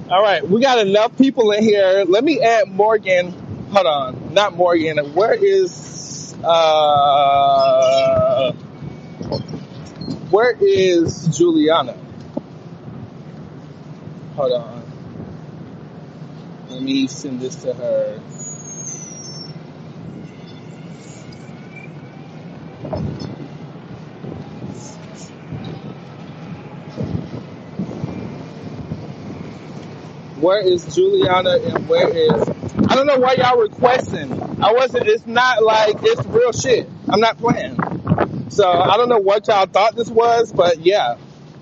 All right, we got enough people in here. Let me add Morgan. Hold on, not Morgan. Where is Juliana? Hold on. Let me send this to her. Where is Juliana and where is... I don't know why y'all requesting. It's not like, it's real shit. I'm not playing. So I don't know what y'all thought this was, but yeah.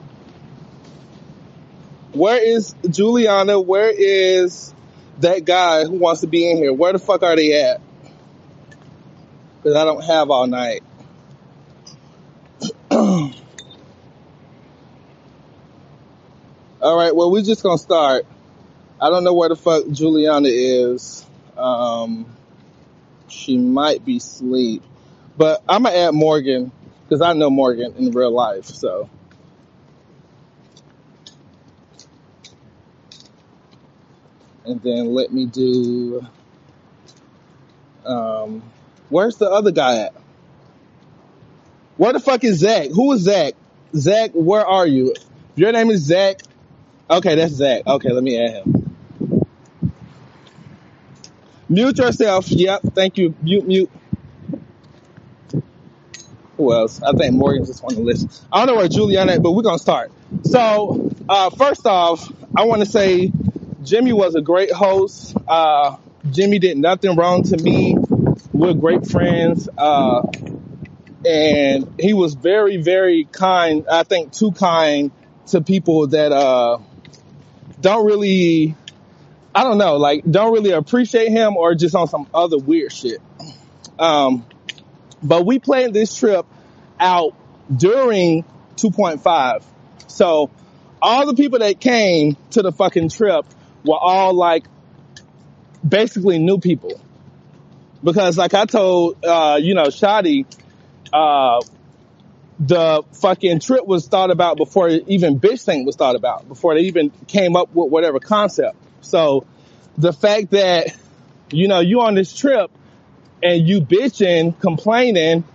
Where is Juliana? Where is that guy who wants to be in here? Where the fuck are they at? Because I don't have all night. All right, well, we're just going to start. I don't know where the fuck Juliana is. She might be asleep. But I'm going to add Morgan, because I know Morgan in real life, so. And then let me do... where's the other guy at? Where the fuck is Zach? Who is Zach? Zach, where are you? If your name is Zach... Okay, that's Zach. Okay, let me add him. Mute yourself. Yep, thank you. Mute. Who else? I think Morgan just want to listen. I don't know where Juliana is, but we're going to start. So, first off, I want to say Jimmy was a great host. Jimmy did nothing wrong to me. We're great friends. And he was very, very kind. I think too kind to people that don't really... I don't know, like, don't really appreciate him or just on some other weird shit. But we planned this trip out during 2.5. So all the people that came to the fucking trip were all like basically new people. Because like I told, Shadi, the fucking trip was thought about before even Bitch Saint was thought about, before they even came up with whatever concept. So the fact that, you on this trip and you bitching, complaining,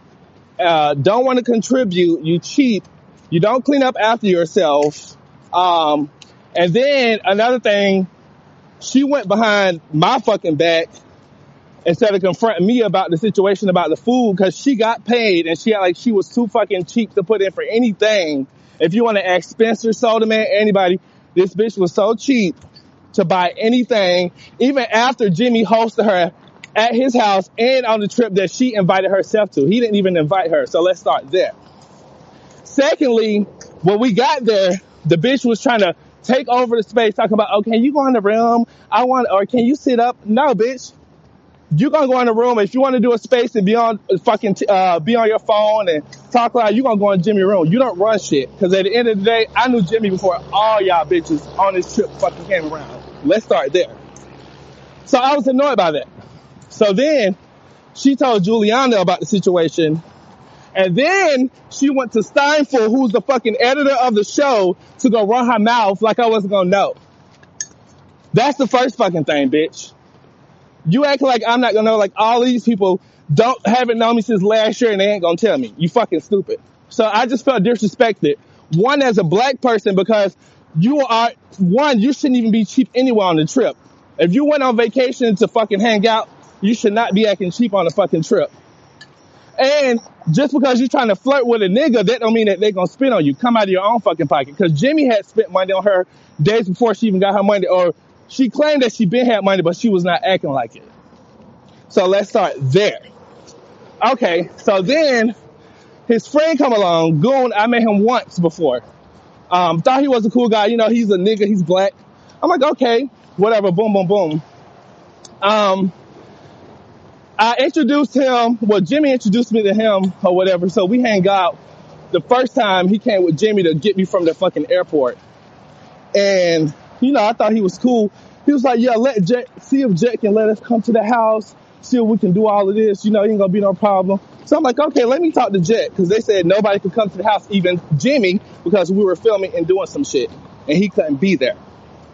don't want to contribute, you cheap, you don't clean up after yourself. And then another thing, she went behind my fucking back instead of confronting me about the situation about the food, because she got paid and she was too fucking cheap to put in for anything. If you want to ask Spencer, Sodaman, anybody, this bitch was so cheap to buy anything, even after Jimmy hosted her at his house and on the trip that she invited herself to. He didn't even invite her, so let's start there. Secondly, when we got there, the bitch was trying to take over the space, talking about, oh, can you go in the room? Or can you sit up? No, bitch. You're gonna go in the room. If you want to do a space and be on your phone and talk loud, you're gonna go in Jimmy's room. You don't run shit. Cause at the end of the day, I knew Jimmy before all y'all bitches on this trip fucking came around. Let's start there. So I was annoyed by that. So then she told Juliana about the situation. And then she went to Steinfeld, who's the fucking editor of the show, to go run her mouth like I wasn't gonna know. That's the first fucking thing, bitch. You act like I'm not gonna know, like all these people haven't known me since last year and they ain't gonna tell me. You fucking stupid. So I just felt disrespected. One, as a black person, because you shouldn't even be cheap anywhere on the trip. If you went on vacation to fucking hang out, you should not be acting cheap on a fucking trip. And just because you're trying to flirt with a nigga, that don't mean that they're gonna spend on you. Come out of your own fucking pocket. Cause Jimmy had spent money on her days before she even got her money, or she claimed that she been had money, but she was not acting like it. So let's start there. Okay, so then his friend come along, Goon. I met him once before. Thought he was a cool guy. He's a nigga. He's black. I'm like, okay, whatever. Boom, boom, boom. I introduced him. Well, Jimmy introduced me to him or whatever. So we hang out. The first time he came with Jimmy to get me from the fucking airport. And, I thought he was cool. He was like, yeah, see if Jet can let us come to the house. See if we can do all of this. Ain't gonna be no problem. So I'm like, okay, let me talk to Jet. Cause they said nobody could come to the house, even Jimmy, because we were filming and doing some shit. And he couldn't be there.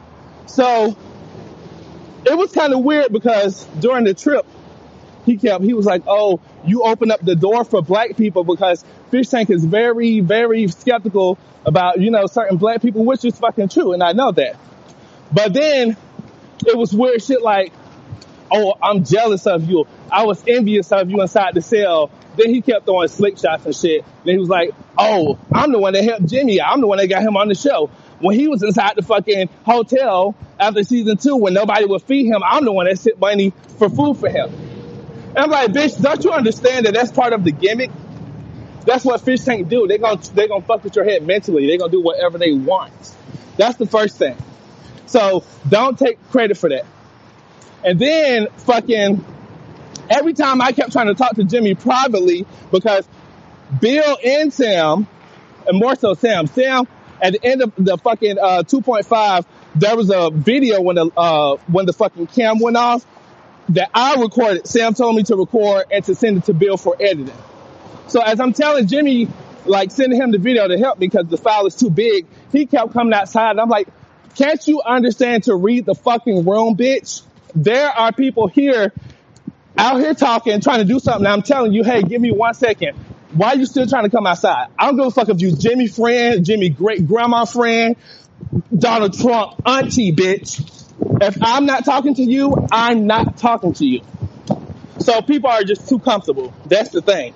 So it was kind of weird because during the trip, he was like, oh, you open up the door for black people because Fish Tank is very, very skeptical about, certain black people, which is fucking true. And I know that. But then it was weird shit like, oh, I'm jealous of you. I was envious of you inside the cell. Then he kept throwing slick shots and shit. Then he was like, oh, I'm the one that helped Jimmy. I'm the one that got him on the show. When he was inside the fucking hotel after season 2, when nobody would feed him, I'm the one that sent money for food for him. And I'm like, bitch, don't you understand that that's part of the gimmick? That's what Fish Tank do. They're gonna fuck with your head mentally. They're gonna do whatever they want. That's the first thing. So don't take credit for that. And then fucking every time I kept trying to talk to Jimmy privately because Bill and Sam, and more so Sam, at the end of the fucking 2.5, there was a video when the fucking cam went off that I recorded. Sam told me to record and to send it to Bill for editing. So as I'm telling Jimmy, like sending him the video to help me because the file is too big, he kept coming outside and I'm like, can't you understand to read the fucking room, bitch? There are people here, out here talking, trying to do something. And I'm telling you, hey, give me 1 second. Why are you still trying to come outside? I don't give a fuck if you Jimmy friend, Jimmy great grandma friend, Donald Trump auntie, bitch. If I'm not talking to you, I'm not talking to you. So people are just too comfortable. That's the thing.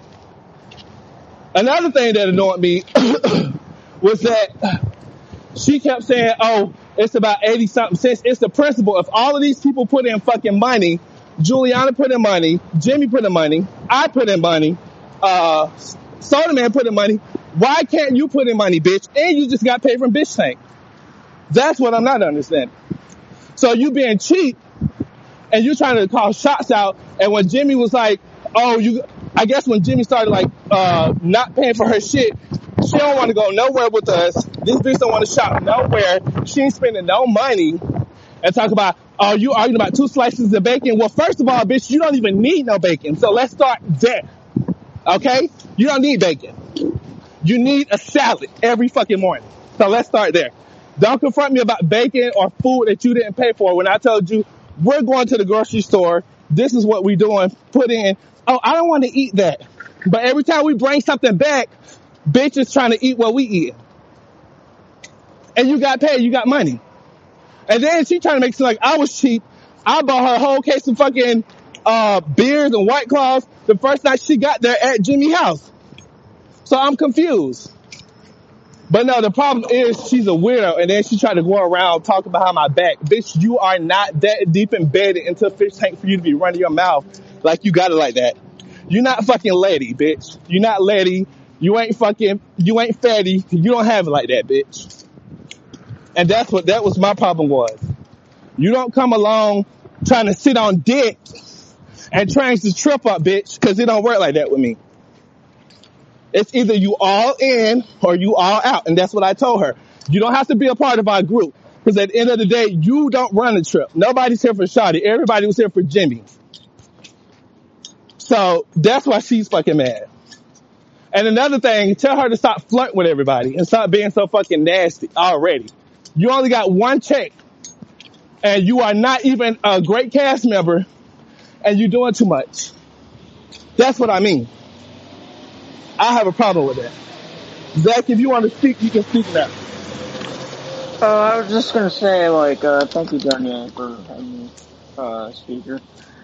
Another thing that annoyed me was that she kept saying, oh, it's about 80 something cents. It's the principle. If all of these people put in fucking money, Juliana put in money, Jimmy put in money, I put in money, Soda Man put in money, why can't you put in money, bitch? And you just got paid from Fish Tank. That's what I'm not understanding. So you being cheap and you trying to call shots out. And when Jimmy was like, I guess when Jimmy started like, not paying for her shit, she don't want to go nowhere with us. This bitch don't want to shop nowhere. She ain't spending no money. And talk about, oh, you arguing about 2 slices of bacon? Well, first of all, bitch, you don't even need no bacon. So let's start there. Okay? You don't need bacon. You need a salad every fucking morning. So let's start there. Don't confront me about bacon or food that you didn't pay for when I told you we're going to the grocery store. This is what we're doing. Put in, oh, I don't want to eat that. But every time we bring something back, bitch is trying to eat what we eat. And you got paid, you got money. And then she trying to make it seem like I was cheap. I bought her a whole case of fucking beers and White Claws the first night she got there at Jimmy's house. So I'm confused. But no, the problem is she's a weirdo, and then she tried to go around talking behind my back. Bitch, you are not that deep embedded into Fish Tank for you to be running your mouth like you got it like that. You're not fucking Letty, bitch. You're not Letty. You ain't fatty. You don't have it like that, bitch. And that was my problem was. You don't come along trying to sit on dick and change the trip up, bitch, because it don't work like that with me. It's either you all in or you all out. And that's what I told her. You don't have to be a part of our group. Because at the end of the day, you don't run the trip. Nobody's here for Shawty. Everybody was here for Jimmy. So that's why she's fucking mad. And another thing, tell her to stop flirting with everybody and stop being so fucking nasty already. You only got 1 check. And you are not even a great cast member. And you're doing too much. That's what I mean. I have a problem with that. Zach, if you want to speak, you can speak now. I was just gonna say, like, thank you, Danielle, for having me, speaker.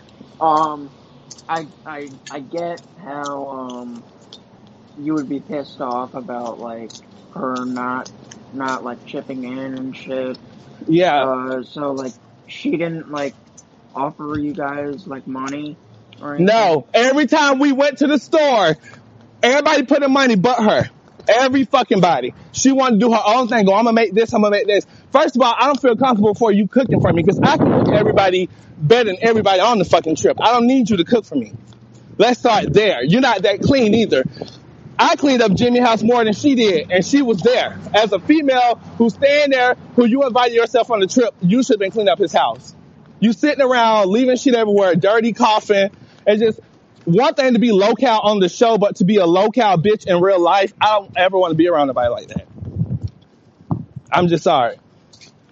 I get how, you would be pissed off about, like, her not, like, chipping in and shit. Yeah. So, like, she didn't, like, offer you guys, like, money or anything? No. Every time we went to the store, everybody put in money but her. Every fucking body. She wanted to do her own thing. Go, I'm gonna make this, I'm gonna make this. First of all, I don't feel comfortable for you cooking for me because I can cook everybody better than everybody on the fucking trip. I don't need you to cook for me. Let's start there. You're not that clean either. I cleaned up Jimmy's house more than she did, and she was there. As a female who's staying there, who you invited yourself on the trip, you should have been cleaning up his house. You sitting around, leaving shit everywhere, dirty, coughing, and just one thing to be low-cal on the show, but to be a low-cal bitch in real life, I don't ever want to be around nobody like that. I'm just sorry.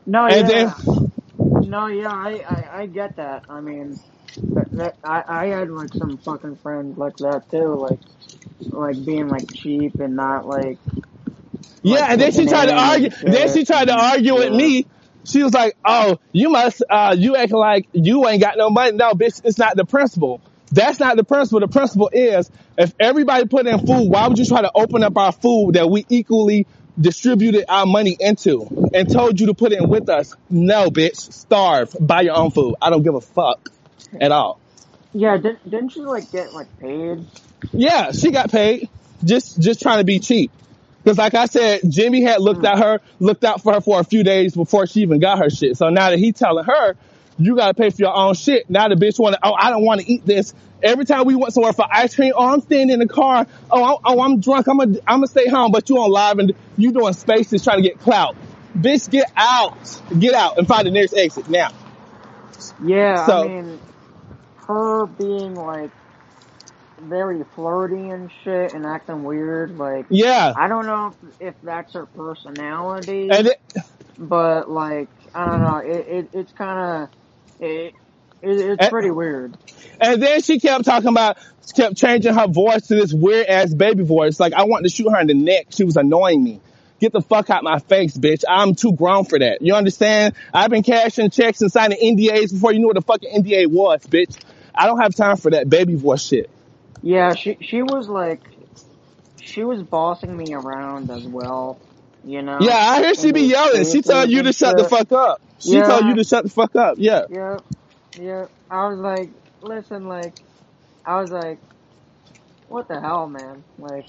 No, And then, yeah. No, yeah, I get that. I mean, I had like some fucking friends like that too, like being like cheap and not yeah, like and then she kicking tried to in argue. and Then shit. she tried to And argue with yeah, me. She was like, "Oh, you acting like you ain't got no money." No, bitch, it's not the principle. That's not the principle. The principle is if everybody put in food, why would you try to open up our food that we equally distributed our money into and told you to put in with us? No, bitch, starve, buy your own food. I don't give a fuck at all. yeah. Didn't she like get like paid? Yeah, she got paid. Just trying to be cheap. Because like I said, Jimmy had looked Mm. out for her for a few days before she even got her shit. So now that he telling her, you gotta pay for your own shit. Now the bitch wanna, oh, I don't wanna eat this. Every time we went somewhere for ice cream, oh, I'm staying in the car. I'm drunk. I'm gonna stay home, but you on live and you doing spaces trying to get clout. Bitch, get out and find the nearest exit now. Yeah, I So mean, her being like very flirty and shit and acting weird. Like, yeah, I don't know if that's her personality, and it, but like, I don't know. It's kind of it's and, pretty weird. And then she kept kept changing her voice to this weird ass baby voice. Like I wanted to shoot her in the neck. She was annoying me. Get the fuck out my face, bitch. I'm too grown for that. You understand? I've been cashing checks and signing NDAs before you knew what the fucking NDA was, bitch. I don't have time for that baby voice shit. Yeah, she was bossing me around as well, you Yeah, know, I hear she in be these yelling. She told spaces you and to shut the shit. fuck up. She told you Yeah, to shut the fuck up. Yeah. yeah, yeah. I was like, listen, like, I was like, what the hell, man? Like,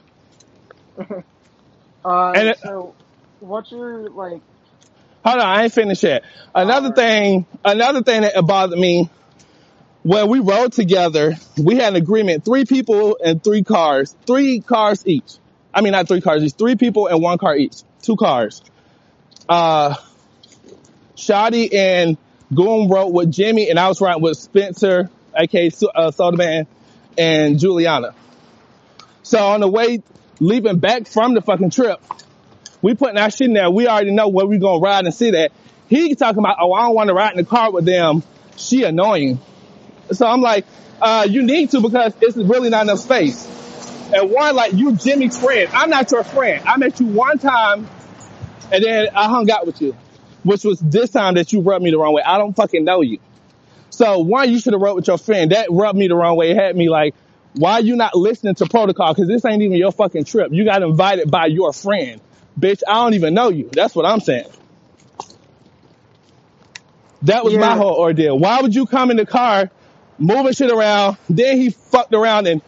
And so what's your like? hold on, I ain't finished yet. Alright. Another thing that bothered me when we rode together, we had an agreement, 3 people and 3 cars each. I mean, not 3 cars each, 3 people and 1 car each, 2 cars. Shotty and Goon rode with Jimmy and I was riding with Spencer, aka Soda Man, and Juliana. So on the way, leaving back from the fucking trip, we putting our shit in there. We already know where we gonna ride and sit at. He talking about, oh, I don't want to ride in the car with them. She annoying. So I'm like, you need to because it's really not enough space. And one, like, you Jimmy's friend. I'm not your friend. I met you one time and then I hung out with you, which was this time that you rubbed me the wrong way. I don't fucking know you. So one, you should have rode with your friend. That rubbed me the wrong way. It had me like, why are you not listening to protocol? Cause this ain't even your fucking trip. You got invited by your friend. Bitch, I don't even know you. That's what I'm saying. That was my Yeah, whole ordeal. Why would you come in the car, moving shit around? Then he fucked around and,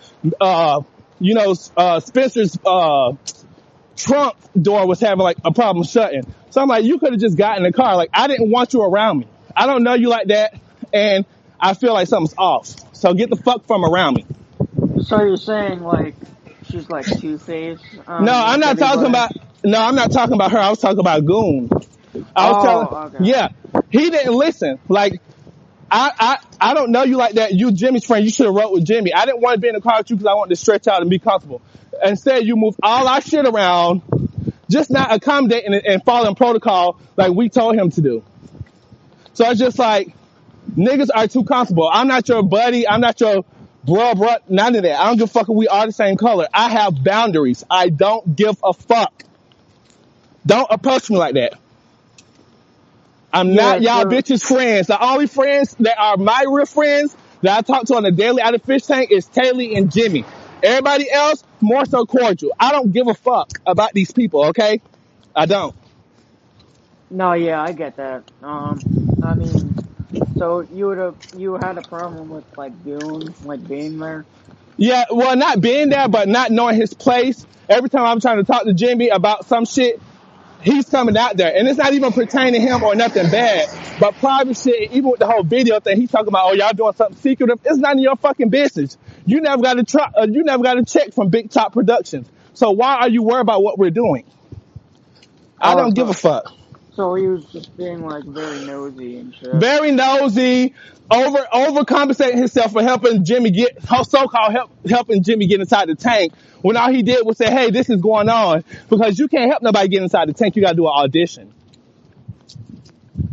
Spencer's, trunk door was having like a problem shutting. So I'm like, you could have just gotten in the car. Like, I didn't want you around me. I don't know you like that. And I feel like something's off. So get the fuck from around me. so you're saying like she's like two-faced, No, I'm like not talking everybody? about, no, I'm not talking about her. I was talking about Goon. I was telling, Oh, okay. yeah, he didn't listen. Like, I don't know you like that. You Jimmy's friend. You should have rode with Jimmy. I didn't want to be in the car with you because I wanted to stretch out and be comfortable. Instead, you moved all our shit around, just not accommodating and following protocol like we told him to do. So it's just like, niggas are too comfortable. I'm not your buddy. I'm not your bruh, none of that. I don't give a fuck if we are the same color. I have boundaries. I don't give a fuck. Don't approach me like that. I'm Yeah, not y'all so bitches friends. The only friends that are my real friends that I talk to on a daily out of fish tank is Taylor and Jimmy. Everybody else, more so cordial. I don't give a fuck about these people, okay? I don't. no, yeah, I get that. I mean, so you had a problem with like Goon like being there? Yeah, well, not being there, but not knowing his place. Every time I'm trying to talk to Jimmy about some shit, he's coming out there. And it's not even pertaining to him or nothing bad. But private shit, even with the whole video thing, he's talking about, oh, y'all doing something secretive. It's none of your fucking business. You never got a check from Big Top Productions. So why are you worried about what we're doing? I Oh, don't give a fuck. so he was just being like very nosy and shit. Very nosy, overcompensating himself for helping Jimmy helping Jimmy get inside the tank when all he did was say, hey, this is going on because you can't help nobody get inside the tank. You got to do an audition.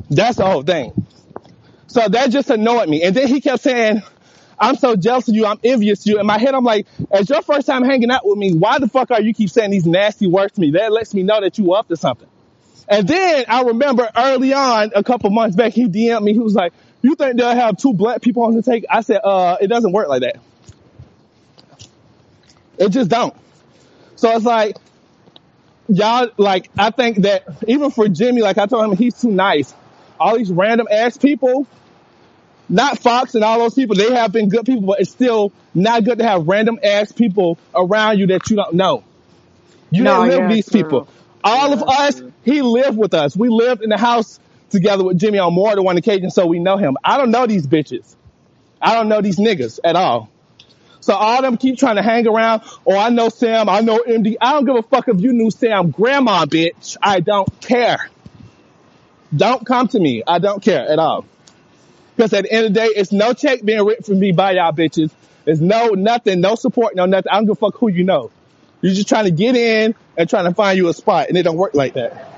That's the whole thing. So that just annoyed me. And then he kept saying, I'm so jealous of you. I'm envious of you. In my head, I'm like, as your first time hanging out with me, why the fuck are you keep saying these nasty words to me? That lets me know that you up to something. And then I remember early on, a couple months back, he DM'd me. He was like, you think they'll have 2 black people on the take? I said, it doesn't work like that. It just don't. So it's like, y'all, like, I think that even for Jimmy, like I told him, he's too nice. All these random ass people, not Fox and all those people, they have been good people, but it's still not good to have random ass people around you that you don't know. You didn't live with these people. All of us, he lived with us. We lived in the house together with Jimmy on more than one occasion, so we know him. I don't know these bitches. I don't know these niggas at all. So all of them keep trying to hang around. Oh, I know Sam. I know MD. I don't give a fuck if you knew Sam grandma, bitch. I don't care. Don't come to me. I don't care at all. Because at the end of the day, it's no check being written for me by y'all bitches. There's no nothing, no support, no nothing. I don't give a fuck who you know. You're just trying to get in and trying to find you a spot, and it don't work like that.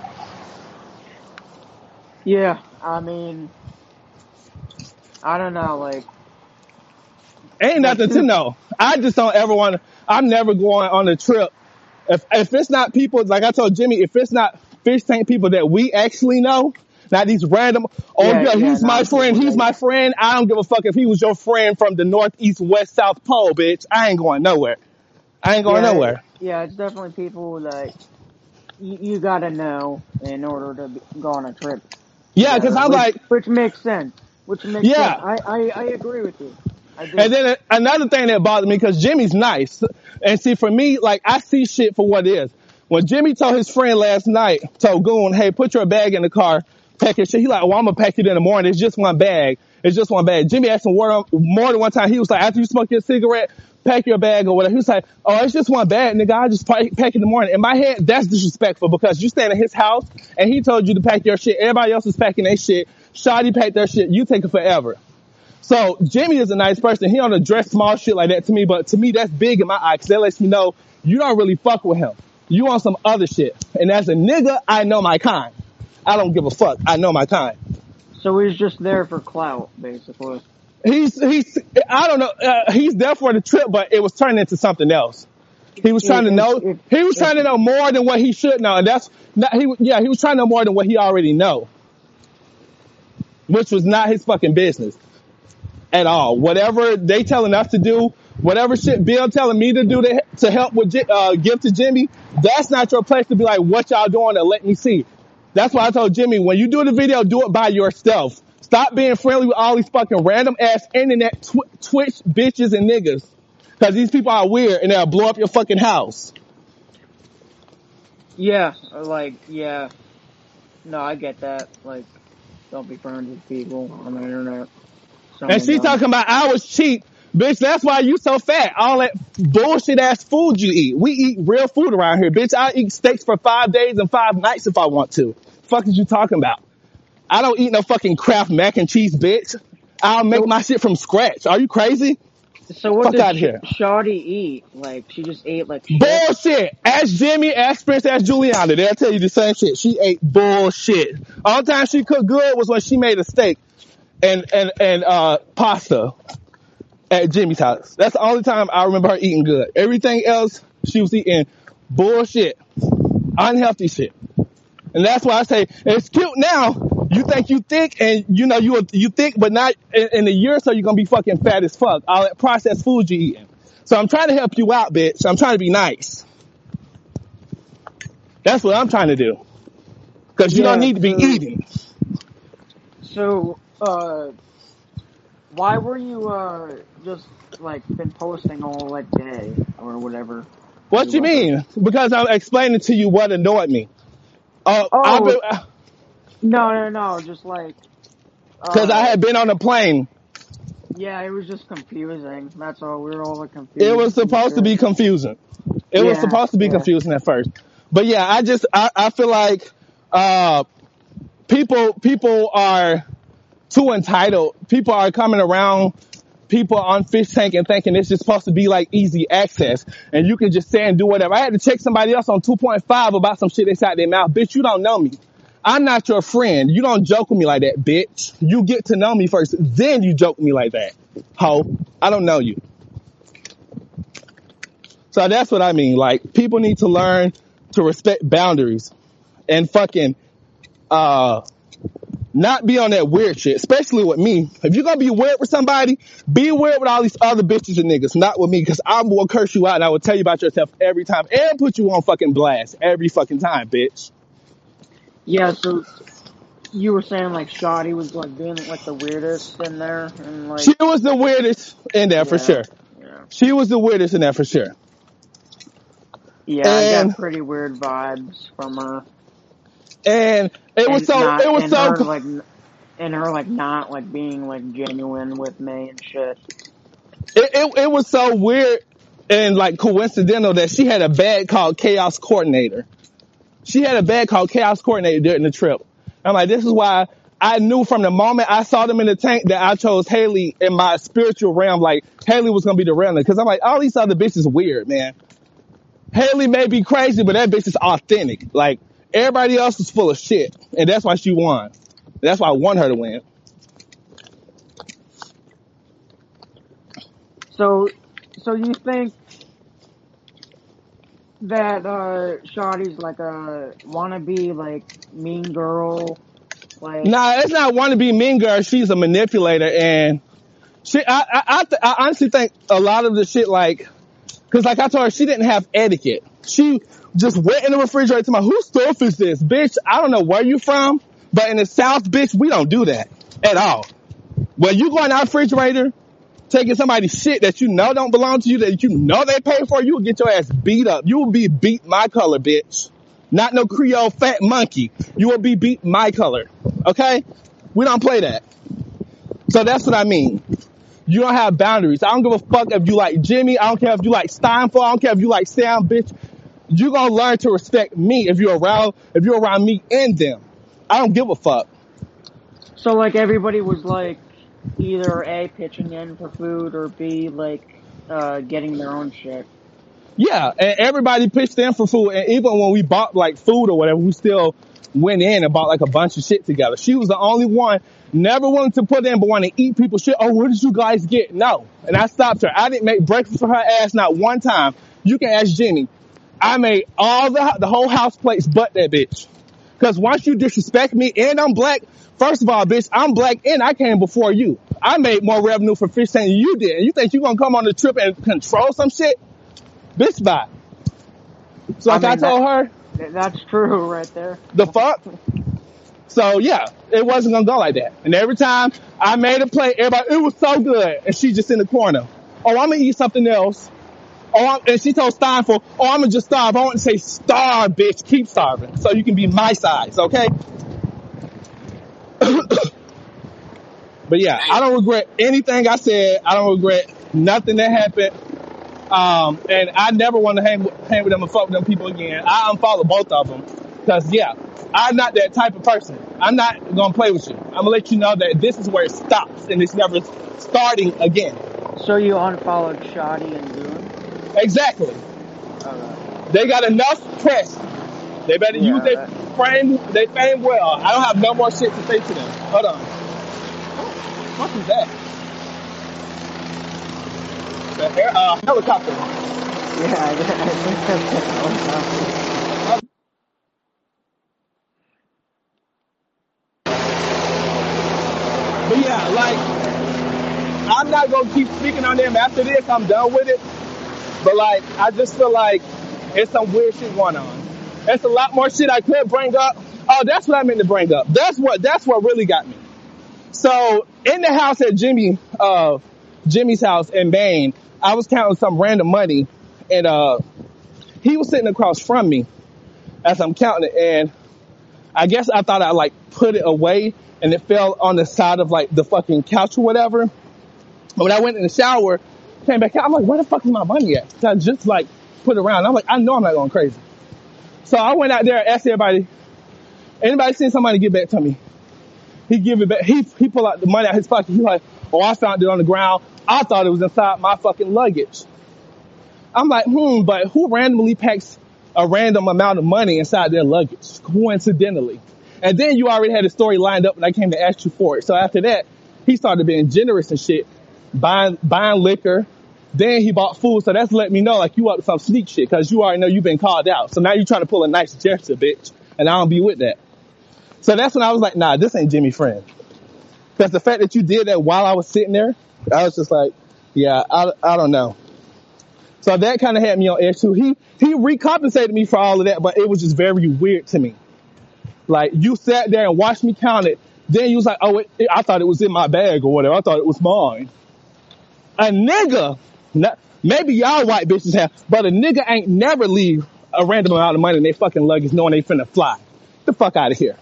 Yeah, I mean, I don't know, like. Ain't nothing to know. I just don't ever want to, I'm never going on a trip. If it's not people, like I told Jimmy, if it's not fish tank people that we actually know, not these random, he's my friend. I don't give a fuck if he was your friend from the north, east, west, south pole, bitch. I ain't going nowhere. Nowhere. Yeah, it's definitely people that you gotta know in order to go on a trip. Yeah, because I'm like. Which makes sense. Sense. I agree with you. And then another thing that bothered me, because Jimmy's nice. And see, for me, like, I see shit for what it is. When Jimmy told his friend last night, told Goon, hey, put your bag in the car, pack your shit. He like, well, I'm going to pack it in the morning. It's just one bag. Jimmy asked him more than one time. He was like, after you smoke your cigarette, pack your bag or whatever. He was like, oh, it's just one bag, nigga. I just pack it in the morning. In my head, that's disrespectful because you stand in his house and he told you to pack your shit. Everybody else is packing their shit. Shawty packed their shit. You take it forever. So Jimmy is a nice person. He don't address small shit like that to me, but to me that's big in my eye because that lets me know you don't really fuck with him. You on some other shit. And as a nigga, I know my kind. I don't give a fuck. I know my kind. So he's just there for clout, basically. He's I don't know. He's there for the trip, but it was turning into something else. He was trying to know. He was trying to know more than what he should know, and that's not. He was trying to know more than what he already know, which was not his fucking business at all. Whatever they telling us to do, whatever shit Bill telling me to do to help with give to Jimmy, that's not your place to be like, what y'all doing and let me see. That's why I told Jimmy, when you do the video, do it by yourself. Stop being friendly with all these fucking random ass internet Twitch bitches and niggas. Cause these people are weird and they'll blow up your fucking house. Yeah, yeah. No, I get that. Like, don't be friends with people on the internet. And she's talking about I was cheap. Bitch, that's why you so fat. All that bullshit ass food you eat. We eat real food around here. Bitch, I eat steaks for 5 days and 5 nights if I want to. Fuck is you talking about? I don't eat no fucking Kraft mac and cheese, bitch. I'll make my shit from scratch. Are you crazy? So what did Shawty eat? Like, she just ate like shit? Bullshit. Ask Jimmy, ask Prince, ask Juliana. They'll tell you the same shit. She ate bullshit. All the time she cooked good was when she made a steak and pasta at Jimmy's house. That's the only time I remember her eating good. Everything else, she was eating bullshit. Unhealthy shit. And that's why I say, it's cute now. You think you thick and you thick, but not in a year or so you're going to be fucking fat as fuck. All that processed food you eating. So I'm trying to help you out, bitch. I'm trying to be nice. That's what I'm trying to do. Cause you don't need to be eating. So, why were you, just like been posting all like day or whatever? What you mean? Because I'm explaining to you what annoyed me. No, just like... Because I had been on a plane. Yeah, it was just confusing. That's all. We were all like confused. It was supposed to be confusing. It was supposed to be confusing at first. But yeah, I feel like, people are too entitled. People are coming around people on Fish Tank and thinking it's just supposed to be like easy access. And you can just say and do whatever. I had to check somebody else on 2.5 about some shit they said their mouth. Bitch, you don't know me. I'm not your friend. You don't joke with me like that, bitch. You get to know me first, then you joke with me like that. Ho, I don't know you. So that's what I mean. Like, people need to learn to respect boundaries and fucking, not be on that weird shit, especially with me. If you're gonna be weird with somebody, be weird with all these other bitches and niggas, not with me, because I will curse you out and I will tell you about yourself every time and put you on fucking blast every fucking time, bitch. Yeah, so you were saying like Shotty was like being like the weirdest in there, and like She was the weirdest in there for yeah, sure. yeah, She was the weirdest in there for sure. yeah. I got And pretty weird vibes from her, and it was and so not it was and so her like and her like not like being like genuine with me and shit. it was so weird and like coincidental that she had a bag called Chaos Coordinator. She had a bag called Chaos Coordinator during the trip. I'm like, this is why I knew from the moment I saw them in the tank that I chose Haley in my spiritual realm. Like, Haley was going to be the realm. Cause I'm like, all these other bitches weird, man. Haley may be crazy, but that bitch is authentic. Like, everybody else is full of shit. And that's why she won. That's why I want her to win. So you think that Shotty's like a wannabe like mean girl, like Nah, it's not want to be mean girl. She's a manipulator. And I honestly think a lot of the shit, like, cause like I told her, she didn't have etiquette. She just went in the refrigerator to my, whose stuff is this? Bitch, I don't know where you from, but in the South, bitch, we don't do that at all. When you go in our refrigerator, taking somebody's shit that you know don't belong to you, that you know they pay for, you will get your ass beat up. You will be beat my color, bitch. Not no Creole fat monkey. You will be beat my color. Okay? We don't play that. So that's what I mean. You don't have boundaries. I don't give a fuck if you like Jimmy. I don't care if you like Steinfeld. I don't care if you like Sam, bitch. You gonna learn to respect me if you're around me and them. I don't give a fuck. so like everybody was like either A, pitching in for food, or B, like getting their own shit. Yeah, and everybody pitched in for food, and even when we bought like food or whatever, we still went in and bought like a bunch of shit together. She was the only one never willing to put in, but wanting to eat people's shit. Oh, what did you guys get? No. And I stopped her. I didn't make breakfast for her ass not one time. You can ask Jenny. I made all the whole house plates but that bitch. Cause once you disrespect me and I'm black, first of all, bitch, I'm black and I came before you. I made more revenue for fish tank than you did. And you think you gonna come on the trip and control some shit? Bitch, bye. So like I told her, that's true right there. the fuck? So yeah, it wasn't gonna go like that. And every time I made a plate, everybody, it was so good. And she just in the corner. Oh, I'm gonna eat something else. And she told Steinfeld, oh, I'm gonna just starve. I want to say starve, bitch. Keep starving. So you can be my size, okay? But yeah, I don't regret anything I said. I don't regret nothing that happened. And I never want to hang with them and fuck with them people again. I unfollow both of them. Cause yeah, I'm not that type of person. I'm not gonna play with you. I'm gonna let you know that this is where it stops and it's never starting again. So you unfollowed Shotty and Boone? Exactly. They got enough press. They better use their fame well. I don't have no more shit to say to them. Hold on. What is that? The helicopter. Yeah, I think that's the helicopter. But yeah, like, I'm not gonna keep speaking on them after this. I'm done with it. But like, I just feel like it's some weird shit going on. There's a lot more shit I could bring up. Oh, that's what I meant to bring up. That's what really got me. So in the house at Jimmy's house in Maine, I was counting some random money, and he was sitting across from me as I'm counting it, and I guess I thought I like put it away, and it fell on the side of like the fucking couch or whatever. But when I went in the shower, came back out, I'm like, where the fuck is my money at? So I just like put it around. I'm like, I know I'm not going crazy. So I went out there and asked everybody, anybody seen somebody give back to me? He give it back. He pulled out the money out of his pocket. He's like, oh, I found it on the ground. I thought it was inside my fucking luggage. I'm like, but who randomly packs a random amount of money inside their luggage? Coincidentally. And then you already had a story lined up when I came to ask you for it. So after that, he started being generous and shit, buying liquor. Then he bought food. So that's letting me know like you up to some sneak shit because you already know you've been called out. So now you're trying to pull a nice gesture, bitch. And I don't be with that. So that's when I was like, nah, this ain't Jimmy friend. Because the fact that you did that while I was sitting there, I was just like, yeah, I don't know. So that kind of had me on edge too. He recompensated me for all of that, but it was just very weird to me. Like you sat there and watched me count it. Then you was like, oh, I thought it was in my bag or whatever. I thought it was mine. A nigga, maybe y'all white bitches have, but a nigga ain't never leave a random amount of money in their fucking luggage knowing they finna fly. Get the fuck out of here.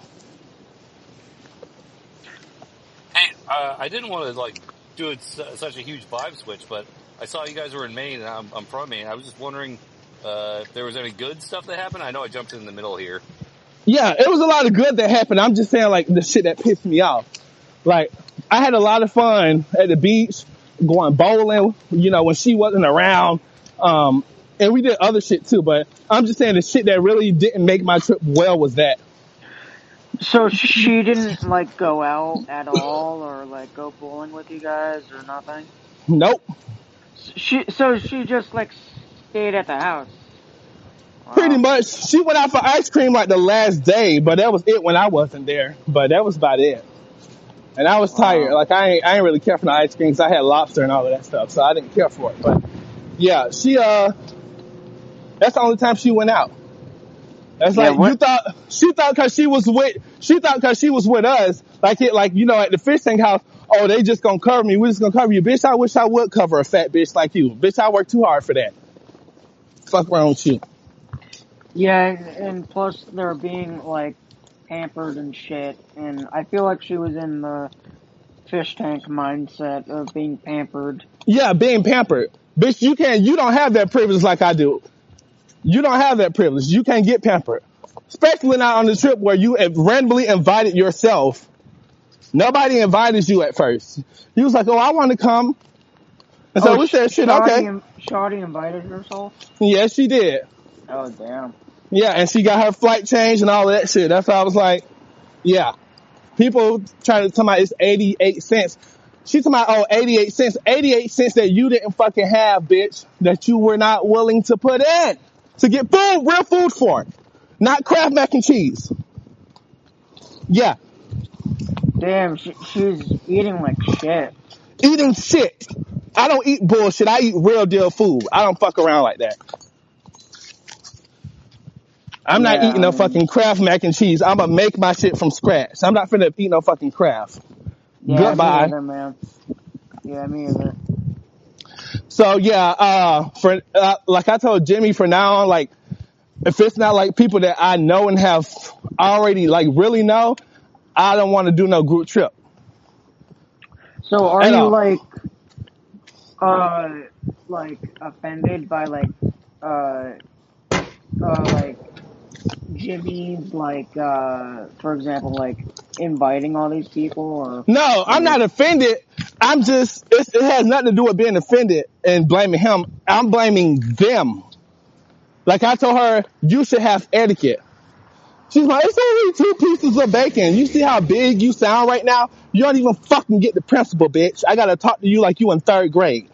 Hey, I didn't want to like do it such a huge vibe switch, but I saw you guys were in Maine, and I'm from Maine. I was just wondering if there was any good stuff that happened. I know I jumped in the middle here. Yeah, it was a lot of good that happened. I'm just saying like the shit that pissed me off. Like I had a lot of fun at the beach, going bowling, you know, when she wasn't around. And we did other shit too, but I'm just saying the shit that really didn't make my trip well was that. So she didn't like go out at all, or like go bowling with you guys, or nothing. Nope. She just like stayed at the house. Wow. Pretty much. She went out for ice cream like the last day, but that was it when I wasn't there. But that was about it. And I was tired. Like I ain't really care for the ice cream because I had lobster and all of that stuff, so I didn't care for it. But yeah, she that's the only time she went out. That's yeah, like she thought cause she was with us, like you know, at the fish tank house, oh, they just gonna cover me. We're just gonna cover you. Bitch, I wish I would cover a fat bitch like you. Bitch, I work too hard for that. Fuck wrong with you. Yeah, and plus they're being like pampered and shit, and I feel like she was in the fish tank mindset of being pampered. Yeah, being pampered. Bitch, you don't have that privilege like I do. You don't have that privilege. You can't get pampered. Especially not on the trip where you randomly invited yourself. Nobody invited you at first. You was like, oh, I want to come. And so we said, shit, okay. Shawty invited herself? Yes, she did. Oh, damn. Yeah, and she got her flight changed and all of that shit. That's why I was like, yeah. People try to tell me it's 88 cents. She talking about, 88 cents. 88 cents that you didn't fucking have, bitch. That you were not willing to put in. To get food, real food for it. Not Kraft mac and cheese. Yeah. Damn, she's eating like shit. Eating shit. I don't eat bullshit. I eat real deal food. I don't fuck around like that. I'm not eating no fucking Kraft mac and cheese. I'm gonna make my shit from scratch. I'm not finna eat no fucking Kraft. Yeah, goodbye. Me either, man. Yeah, me either. So yeah, like I told Jimmy, for now on, like, if it's not like people that I know and have already like really know, I don't want to do no group trip. So are you like offended by like Jimmy's like for example like inviting all these people or? No, I'm not offended. I'm just, it has nothing to do with being offended and blaming him. I'm blaming them. Like I told her, you should have etiquette. She's like, it's only 2 pieces of bacon. You see how big you sound right now? You don't even fucking get the principle, bitch. I gotta talk to you like you in 3rd grade.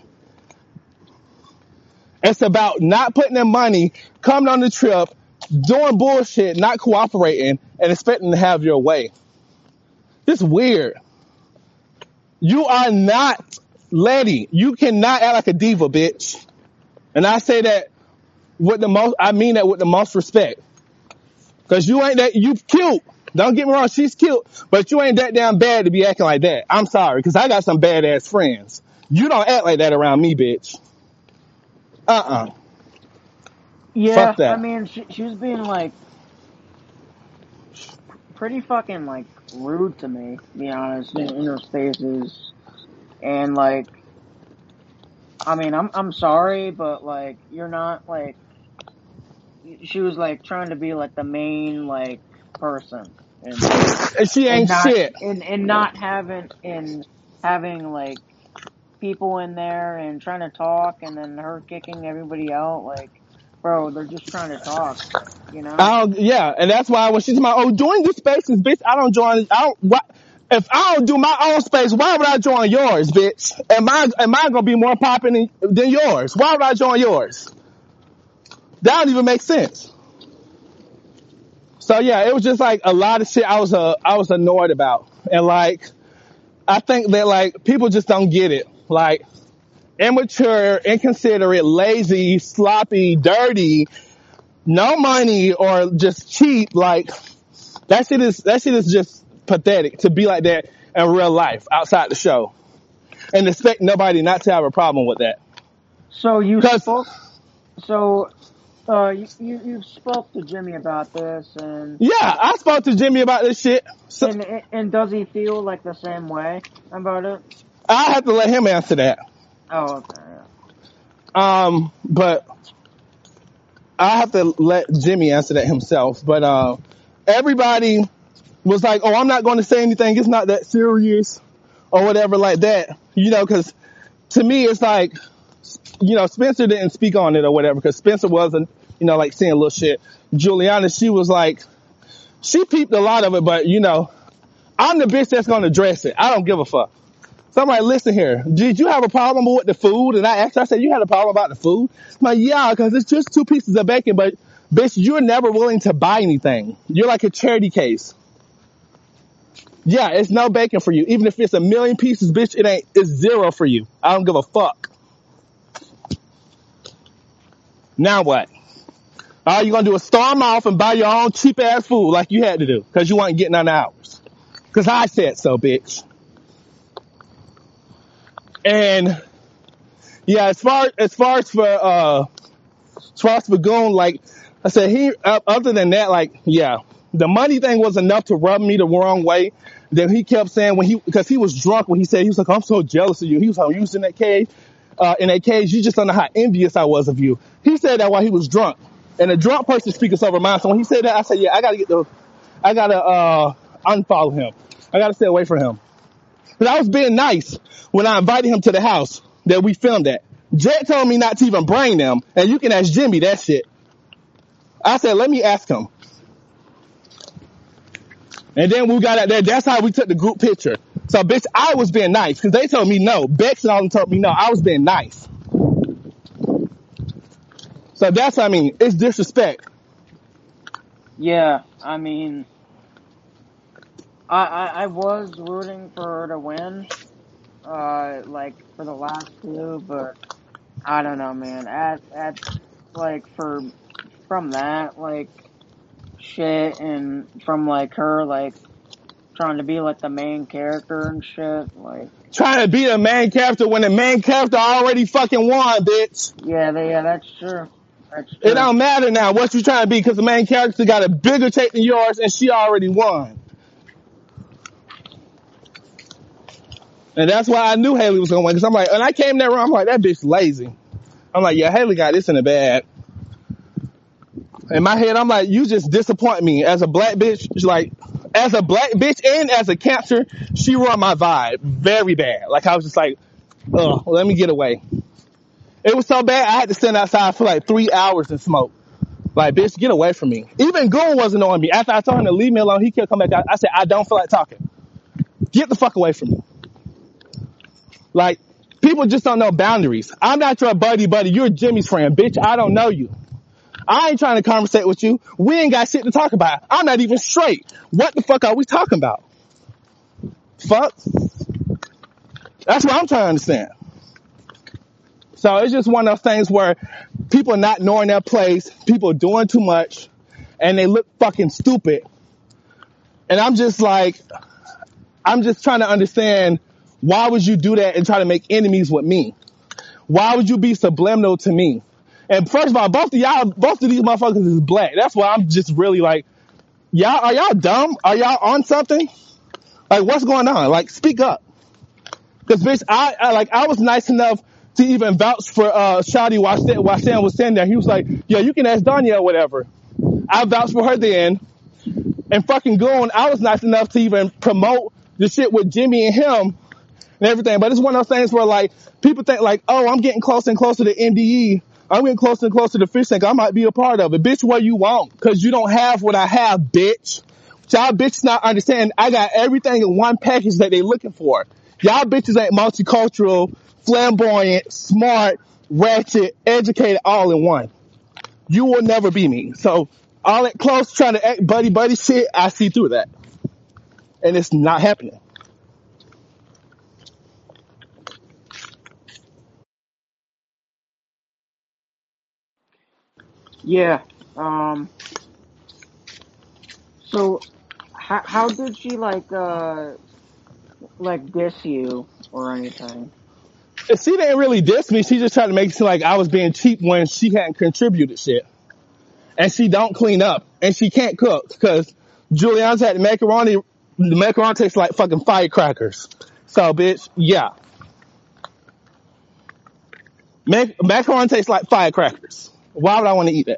It's about not putting in money, coming on the trip, doing bullshit, not cooperating, and expecting to have your way. It's weird. You are not Letty. You cannot act like a diva, bitch. And I say that I mean that with the most respect. Cause you ain't that, you cute. Don't get me wrong, she's cute, but you ain't that damn bad to be acting like that. I'm sorry, cause I got some badass friends. You don't act like that around me, bitch. Yeah, fuck that. I mean, she was being like pretty fucking like rude to me, to be honest, in her spaces. And like, I mean, I'm sorry, but like, you're not like, she was like trying to be like the main like person. And she ain't shit. And not having like people in there and trying to talk and then her kicking everybody out. Like, bro, they're just trying to talk, you know? And that's why when she's like, oh, join the spaces, bitch, if I don't do my own space, why would I join yours, bitch? Am I gonna be more popping than yours? Why would I join yours? That don't even make sense. So yeah, it was just like a lot of shit I was annoyed about. And like, I think that like people just don't get it. Like, immature, inconsiderate, lazy, sloppy, dirty, no money, or just cheap. Like, that shit is just pathetic to be like that in real life outside the show, and expect nobody not to have a problem with that. So you spoke to Jimmy about this, and Yeah, I spoke to Jimmy about this shit. So, and does he feel like the same way about it? I have to let him answer that. Oh, okay. Yeah. But I have to let Jimmy answer that himself. But everybody was like, "Oh, I'm not going to say anything. It's not that serious, or whatever like that." You know, because to me, it's like, you know, Spencer didn't speak on it or whatever, because Spencer wasn't, you know, like seeing little shit. Juliana, she was like, she peeped a lot of it, but you know, I'm the bitch that's going to address it. I don't give a fuck. Somebody, listen here. Did you have a problem with the food? And I asked her, I said, you had a problem about the food? I'm like, yeah, because it's just 2 pieces of bacon, but bitch, you're never willing to buy anything. You're like a charity case. Yeah, it's no bacon for you. Even if it's 1 million pieces, bitch, it's 0 for you. I don't give a fuck. Now what? You gonna do a storm off and buy your own cheap ass food like you had to do because you weren't getting none of ours. Because I said so, bitch. And yeah, as far as for Goon, like I said, other than that, like, yeah, the money thing was enough to rub me the wrong way. Then he kept saying because he was drunk when he said, he was like, I'm so jealous of you. He was like, you was in that cage, you just don't know how envious I was of you. He said that while he was drunk. And a drunk person speaks over mine. So when he said that, I said, yeah, I gotta unfollow him. I gotta stay away from him. Because I was being nice when I invited him to the house that we filmed at. Jet told me not to even bring them, and you can ask Jimmy that shit. I said, let me ask him. And then we got out there, that's how we took the group picture. So, bitch, I was being nice, because they told me no. Bex and all them told me no. I was being nice. So that's what I mean. It's disrespect. Yeah, I mean, I was rooting for her to win, like for the last 2, but I don't know, man. From that, like, shit, and from like her, like, trying to be like the main character and shit, like. Trying to be the main character when the main character already fucking won, bitch. Yeah, that's true. It don't matter now what you trying to be, because the main character got a bigger take than yours and she already won. And that's why I knew Haley was going to win, because I'm like, and I came in that room, I'm like, that bitch lazy. I'm like, yeah, Haley got this in the bag. In my head, I'm like, you just disappoint me as a black bitch. Like, as a black bitch and as a Cancer, she ruined my vibe very bad. Like, I was just like, let me get away. It was so bad, I had to stand outside for like 3 hours and smoke. Like, bitch, get away from me. Even Goon wasn't on me. After I told him to leave me alone, he kept coming back out. I said, I don't feel like talking. Get the fuck away from me. Like, people just don't know boundaries. I'm not your buddy. You're Jimmy's friend. Bitch, I don't know you. I ain't trying to conversate with you. We ain't got shit to talk about. I'm not even straight. What the fuck are we talking about? Fuck. That's what I'm trying to understand. So it's just one of those things where people not knowing their place, people doing too much, and they look fucking stupid. And I'm just trying to understand, why would you do that and try to make enemies with me? Why would you be subliminal to me? And first of all, both of these motherfuckers is black. That's why I'm just really like, are y'all dumb? Are y'all on something? Like, what's going on? Like, speak up. Cause bitch, I was nice enough to even vouch for, Shawty while Sam was standing there. He was like, yeah, you can ask Danya or whatever. I vouched for her then. And fucking Goon, I was nice enough to even promote the shit with Jimmy and him and everything. But it's one of those things where like, people think like, oh, I'm getting closer and closer to MDE. I'm getting closer and closer to fish tank. I might be a part of it. Bitch, what you want? Cause you don't have what I have, bitch. Y'all bitches not understand. I got everything in one package that they looking for. Y'all bitches ain't multicultural, flamboyant, smart, ratchet, educated, all in one. You will never be me. So all that close trying to act buddy shit, I see through that. And it's not happening. Yeah. So how did she like diss you or anything? She didn't really diss me. She just tried to make it seem like I was being cheap when she hadn't contributed shit. And she don't clean up. And she can't cook. Because Juliana's had the macaroni. The macaroni tastes like fucking firecrackers. So, bitch, yeah. Macaroni tastes like firecrackers. Why would I want to eat that?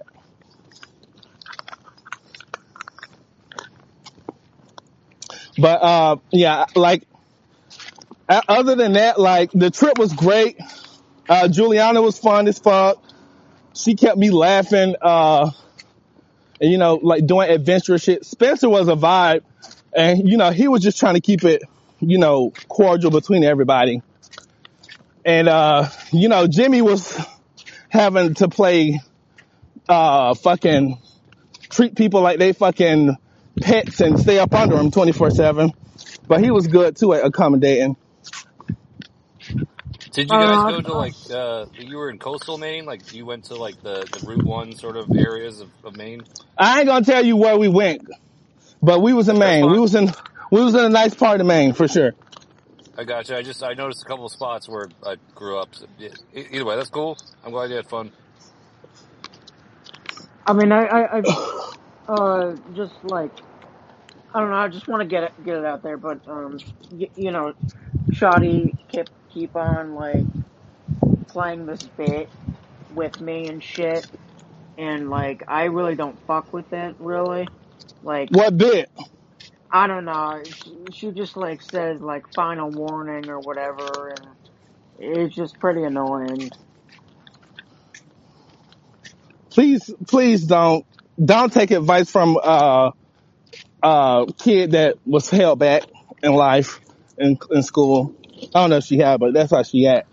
But, yeah, like, other than that, like, the trip was great. Juliana was fun as fuck. She kept me laughing, and, you know, like doing adventurous shit. Spencer was a vibe, and, you know, he was just trying to keep it, you know, cordial between everybody. And, you know, Jimmy was having to play, fucking treat people like they fucking pets and stay up under him 24/7. But he was good too at accommodating. Did you guys go to like, you were in coastal Maine? Like you went to like the Route 1 sort of areas of Maine? I ain't gonna tell you where we went, but we was in Maine. We was in a nice part of Maine for sure. I gotcha. I noticed a couple of spots where I grew up. So, either way, that's cool. I'm glad you had fun. I mean, I just like, I don't know. I just want to get it out there, but you know, Shoddy keep on like playing this bit with me and shit, and like I really don't fuck with it. Really, like What bit? I don't know. She just like says like final warning or whatever, and it's just pretty annoying. Please don't take advice from kid that was held back in life in school. I don't know if she had, but that's how she at.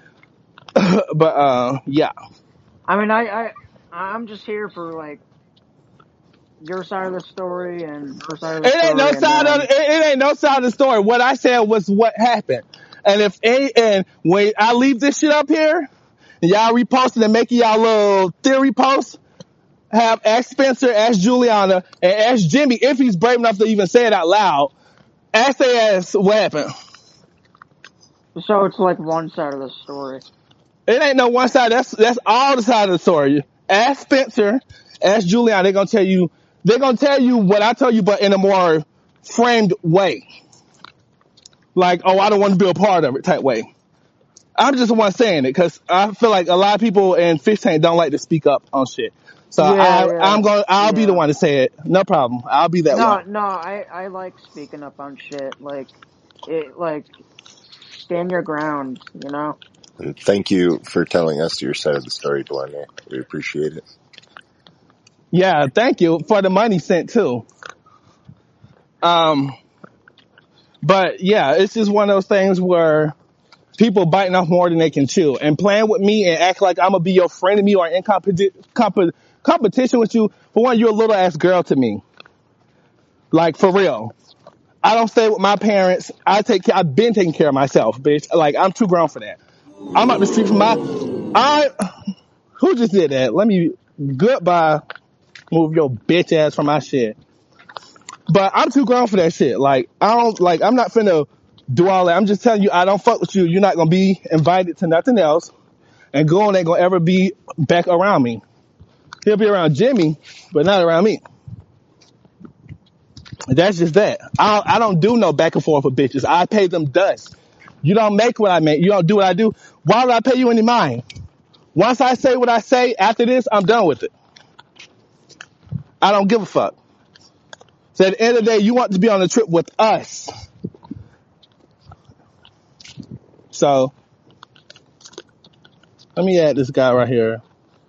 But yeah. I mean, I'm just here for like your side of the story and her side of the story. It ain't no side of the story. What I said was what happened. And when I leave this shit up here, and y'all repost it and make y'all little theory posts, ask Spencer, ask Juliana, and ask Jimmy if he's brave enough to even say it out loud. Ask their ass what happened. So it's like one side of the story. It ain't no one side. That's all the side of the story. Ask Spencer, ask Juliana. They're gonna tell you what I tell you, but in a more framed way. Like, oh, I don't want to be a part of it type way. I'm just the one saying it because I feel like a lot of people in Fish Tank don't like to speak up on shit. So I'll be the one to say it. No problem. I'll be that one. No, I like speaking up on shit. Like, stand your ground, you know? And thank you for telling us your side of the story, Delaney. We appreciate it. Yeah, thank you for the money sent too. But yeah, it's just one of those things where people biting off more than they can chew and playing with me and act like I'm gonna be your friend of me or in competition with you. For one, you're a little ass girl to me. Like, for real. I don't stay with my parents. I've been taking care of myself, bitch. Like, I'm too grown for that. I'm up the street from who just did that? Let me, goodbye. Move your bitch ass from my shit. But I'm too grown for that shit. Like, I'm not finna do all that. I'm just telling you, I don't fuck with you. You're not gonna be invited to nothing else. And Goon ain't gonna ever be back around me. He'll be around Jimmy, but not around me. That's just that. I don't do no back and forth with bitches. I pay them dust. You don't make what I make. You don't do what I do. Why would I pay you any mind? Once I say what I say, after this, I'm done with it. I don't give a fuck. So at the end of the day, you want to be on a trip with us. So, let me add this guy right here.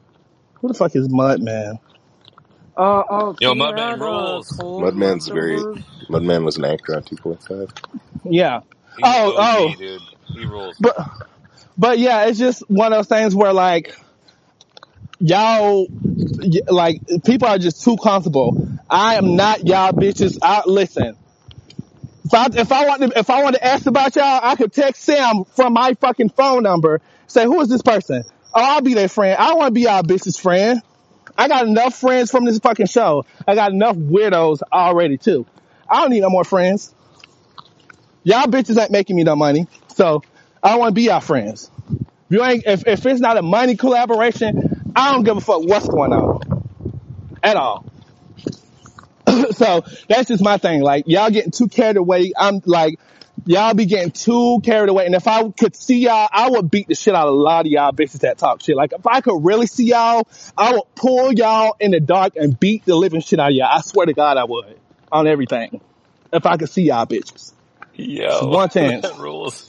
Who the fuck is Mudman? Oh, Yo, so you Mudman had rules. cold Mudman was an actor on 2.5. Yeah. He's Oh, OG, dude. He rules. but yeah, it's just one of those things where like y'all, like people are just too comfortable. I am not y'all bitches. Listen. If I want to ask about y'all, I could text Sam from my fucking phone number. Say, who is this person? Oh, I'll be their friend. I don't want to be y'all bitch's friend. I got enough friends from this fucking show. I got enough weirdos already too. I don't need no more friends. Y'all bitches ain't making me no money, so I don't want to be y'all friends. If it's not a money collaboration, I don't give a fuck what's going on at all. So that's just my thing. Like y'all getting too carried away. I'm like, y'all be getting too carried away. And if I could see y'all, I would beat the shit out of a lot of y'all bitches that talk shit. Like if I could really see y'all, I would pull y'all in the dark and beat the living shit out of y'all. I swear to God, I would on everything. If I could see y'all bitches, it's Yo, one chance. that rules.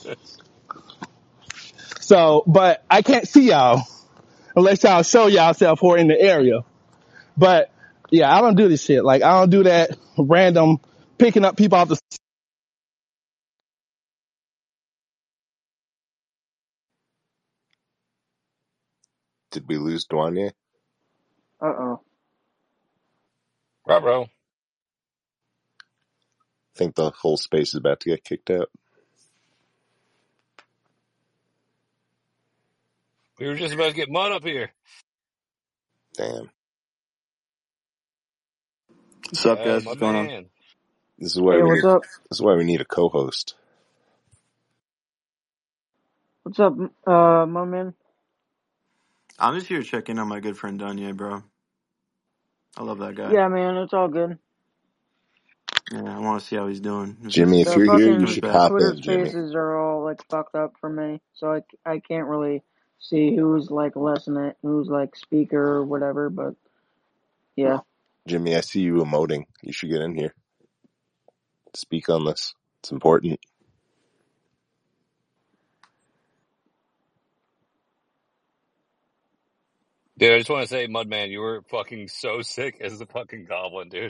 So, but I can't see y'all unless y'all show yourself who are in the area. But yeah, I don't do this shit. Like I don't do that random picking up people off the. Did we lose Dwanye? Uh-oh. Right, bro. I think the whole space is about to get kicked out. We were just about to get mud up here. Damn. What's up, Oh, guys? my What's going on? man. This is why Hey, we what's need. up? This is why we need a co-host. What's up, my man? I'm just here checking on my good friend Danye, bro. I love that guy. Yeah, man, it's all good. Yeah, I want to see how he's doing. Jimmy, if The you're here, you Comes fucking should back. hop Twitter in, Jimmy. spaces are all, like, fucked up for me, so I can't really see who's, like, listening, who's, like, speaker or whatever, but, yeah. Jimmy, I see you emoting. You should get in here. Speak on this. It's important. Dude, I just want to say, Mudman, you were fucking so sick as the fucking goblin, dude.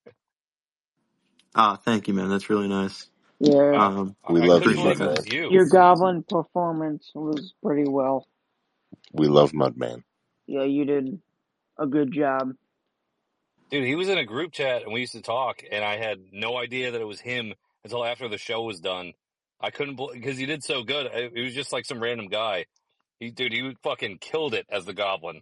Thank you, man. That's really nice. Yeah, I, We I love couldn't you, Appreciate believe it that. was Mudman. you. your goblin performance was pretty well. We love Mudman. Yeah, you did a good job. Dude, he was in a group chat and we used to talk, and I had no idea that it was him until after the show was done. I couldn't believe, because he did so good. It was just like some random guy. He fucking killed it as the goblin.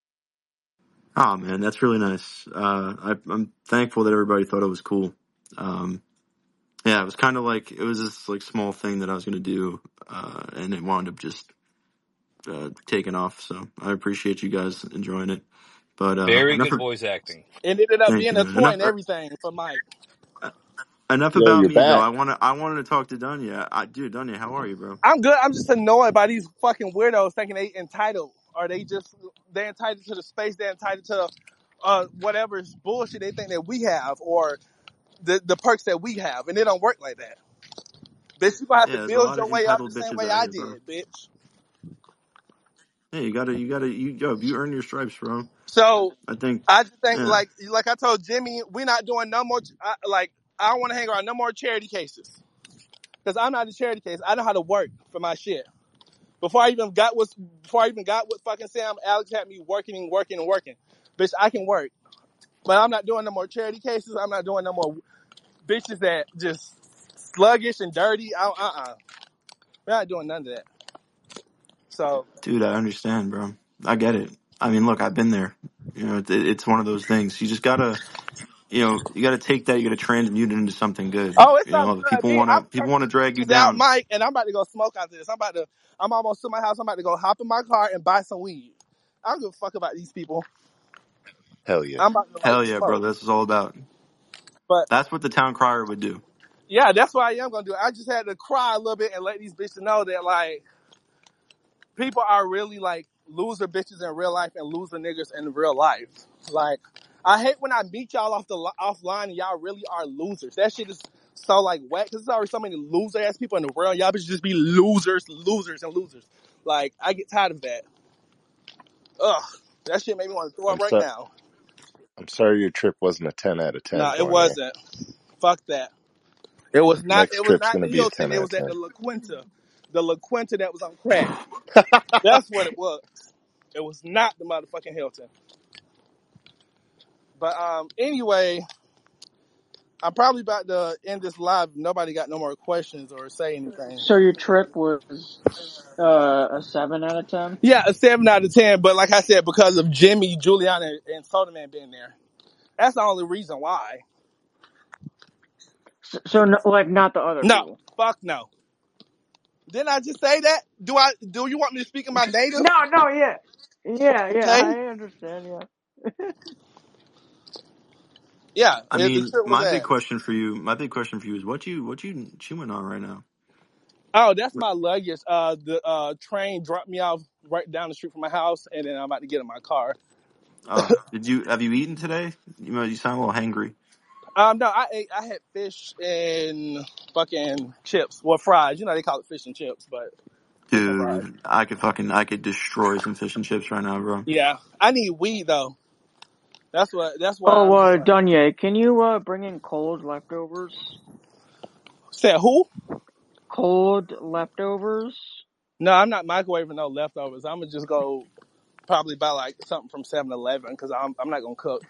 Oh, man, that's really nice. I'm thankful that everybody thought it was cool. Yeah, it was kind of like, it was this like small thing that I was going to do, and it wound up just taking off. So I appreciate you guys enjoying it. But Very good voice acting. It ended up thank being you, a man. toy and everything for Mike. Enough Yo, about you're me though. back. I wanted to talk to Dunya. Dude, Dunya, how are you, bro? I'm good. I'm just annoyed by these fucking weirdos thinking they entitled, or they're entitled to the space, they're entitled to whatever bullshit they think that we have, or the perks that we have, and it don't work like that. Bitch, you gonna have Yeah, to there's a build lot your of way up the entitled same bitches way out I here, bro. did, bitch. Yeah, you earn your stripes, bro. So I think, I just think, yeah, like I told Jimmy, we're not doing no more. I don't want to hang around no more charity cases, because I'm not a charity case. I know how to work for my shit. Before I even got with fucking Sam, Alex had me working and working and working. Bitch, I can work. But I'm not doing no more charity cases. I'm not doing no more bitches that just sluggish and dirty. We're not doing none of that. So, dude, I understand, bro. I get it. I mean, look, I've been there. You know, it's one of those things. You just gotta, you gotta take that. You gotta transmute it into something good. oh, it's You know, something good. Me, I'm people turning wanna these drag you bitches out, down. Mike, and I'm about to go smoke after this. I'm almost to my house. I'm about to go hop in my car and buy some weed. I don't give a fuck about these people. Hell yeah. I'm about to light Hell the yeah, bro. smoke. This is all about. But That's what the town crier would do. yeah, that's what I am gonna do. I just had to cry a little bit and let these bitches know that like people are really like loser bitches in real life and loser niggas in real life. Like I hate when I meet y'all offline and y'all really are losers. That shit is so like whack because there's already so many loser ass people in the world. Y'all bitches just be losers. Like I get tired of that. Ugh. That shit made me want to throw I'm up right sorry. now. I'm sorry your trip wasn't a 10 out of 10, No, it Barney. wasn't. Fuck that. It was not. Next It was trip's not gonna the be a Hilton. 10 It out of was at 10. the La Quinta. The La Quinta that was on crack. That's what it was. It was not the motherfucking Hilton. But anyway, I'm probably about to end this live. Nobody got no more questions or say anything. So your trip was a 7 out of 10. Yeah, a 7 out of 10. But like I said, because of Jimmy, Juliana, and Soda Man being there, that's the only reason why. So no, like not the other No, people. fuck no. Didn't I just say that? Do you want me to speak in my native? No, yeah, Okay. I understand. Yeah. Yeah, I the mean, trip was my big ass. question for you is what you chewing on right now? Oh, that's my luggage. The train dropped me off right down the street from my house, and then I'm about to get in my car. Oh, have you eaten today? You sound a little hangry. No, I had fish and fucking chips. Well, fries. You know they call it fish and chips, but fish and fries. Dude, I could destroy some fish and chips right now, bro. Yeah, I need weed though. That's why Oh, I'm just like, Dunye, can you bring in cold leftovers? said who? Cold leftovers. No, I'm not microwaving no leftovers. I'm gonna just go probably buy like something from 7-Eleven because I'm not gonna cook.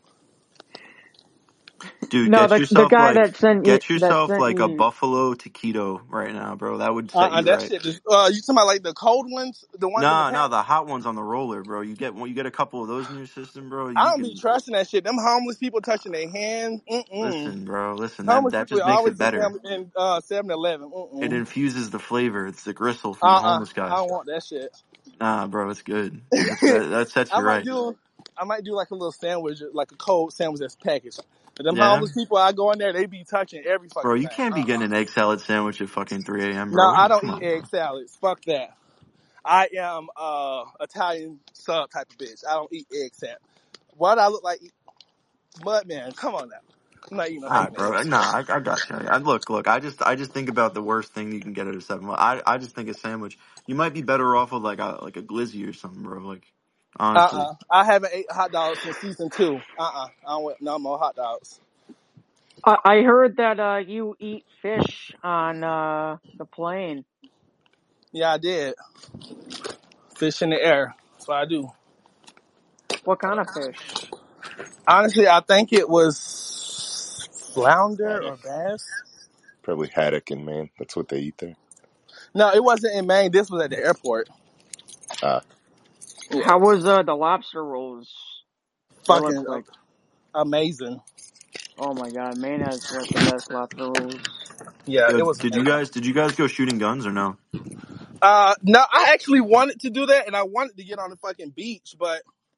Dude, No, the guy that sent like a you. buffalo taquito right now, bro. That would set you That right. shit is. You talking about like the cold ones, the ones in the No, pack? the hot ones on the roller, bro. You get a couple of those in your system, bro. I You don't be can trusting that shit. Them homeless people touching their hands. listen, bro. Listen, Homeless that people just are makes always it better. in 7-Eleven. It infuses the flavor. It's the gristle from the homeless I guy. don't want that shit. Nah, bro, it's good. That sets I you might right, do like a little sandwich, like a cold sandwich that's packaged. But them yeah, homeless people, I go in there, they be touching every bro. fucking You thing. can't be getting an egg salad sandwich at fucking 3 a.m., No, bro. I don't Come eat on, bro. egg salads. Fuck that. I am Italian sub type of bitch. I don't eat egg salad. What I look like? Mudman, come on now. I'm not eating no All right, fucking bro. eggs. Nah, I got you. Look. I just think about the worst thing you can get at a 7. I just think a sandwich. You might be better off with like a glizzy or something, bro. Like, honestly, I haven't ate hot dogs since season 2. I don't want no more hot dogs. I heard that you eat fish on the plane. Yeah, I did. Fish in the air. That's what I do. What kind of fish? Honestly, I think it was flounder Haddock. or bass. Probably haddock in Maine. That's what they eat there. No, it wasn't in Maine. This was at the airport. Ah, Yeah. How was the lobster rolls? They look Fucking like, amazing. oh my god, Maine has like the best lobster rolls. Yeah, yo, it was amazing. did you guys go shooting guns or no? No, I actually wanted to do that, and I wanted to get on the fucking beach, but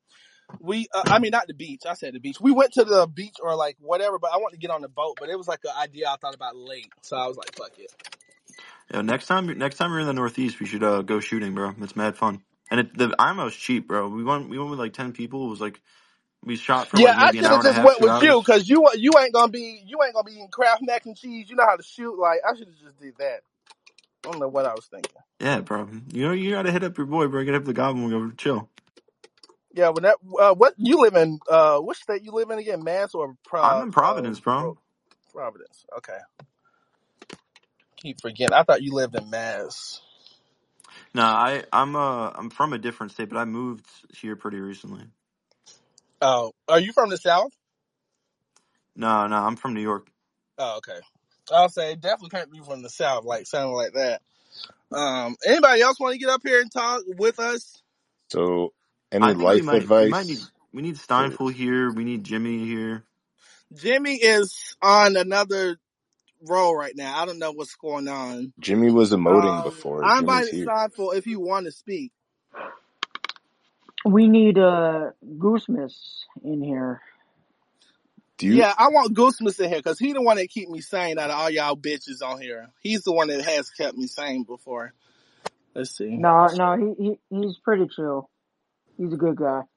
I mean, not the beach. I said the beach. We went to the beach or like whatever, but I wanted to get on the boat, but it was like an idea I thought about late, so I was like, fuck it. Yo, next time you're in the Northeast, we should go shooting, bro. It's mad fun. And the ammo's cheap, bro. We went with like 10 people. It was like we shot for Yeah, like I maybe an should hour have and a just half, went 2 with you hours. because you ain't gonna be eating Kraft mac and cheese. You know how to shoot. Like I should have just did that. I don't know what I was thinking. Yeah, bro. You gotta hit up your boy, bro. Get up the goblin. We'll go chill. Yeah, when that what you live in? What state you live in again? Mass or I'm in Providence, bro. Providence? Okay. Keep forgetting. I thought you lived in Mass. Nah, I'm from a different state, but I moved here pretty recently. Oh, are you from the South? No, I'm from New York. Oh, okay. I'll say definitely can't be from the South, like sounding like that. Anybody else want to get up here and talk with us? so any I think life advice? we need Steinful here. We need Jimmy here. Jimmy is on another roll right now. I don't know what's going on. Jimmy was emoting before. I Jimmy's invited here. Steinful if you want to speak. We need Goosemas in here. Do you? Yeah, I want Goosemas in here because he's the one that keep me sane out of all y'all bitches on here. He's the one that has kept me sane before. Let's see. No, he's pretty chill. He's a good guy.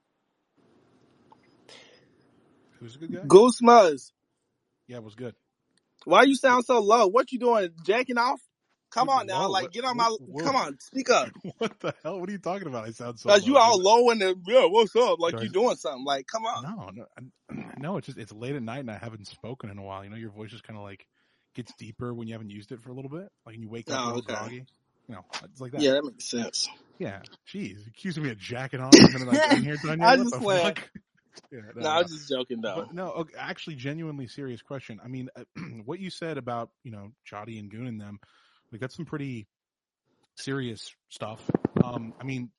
Who's a good guy? Goosemas. Yeah, it was good. Why you sound so low? What you doing? Jacking off? Come on now, Whoa, like get on my. Come on, speak up. What the hell? What are you talking about? I sound so Cause you low. all low in the what's up? Like Sorry. you doing something. Like come on. No. It's late at night and I haven't spoken in a while. You know, your voice just kind of like gets deeper when you haven't used it for a little bit. Like when you wake up a little groggy. You know, it's like that. Yeah, that makes sense. Yeah. Jeez, accusing me of jacking off and then like in here done I yet? just went. Yeah, No, I was just joking though. But no, okay, actually, genuinely serious question. I mean, what you said about Jody and Goon and them, like that's some pretty serious stuff. I mean,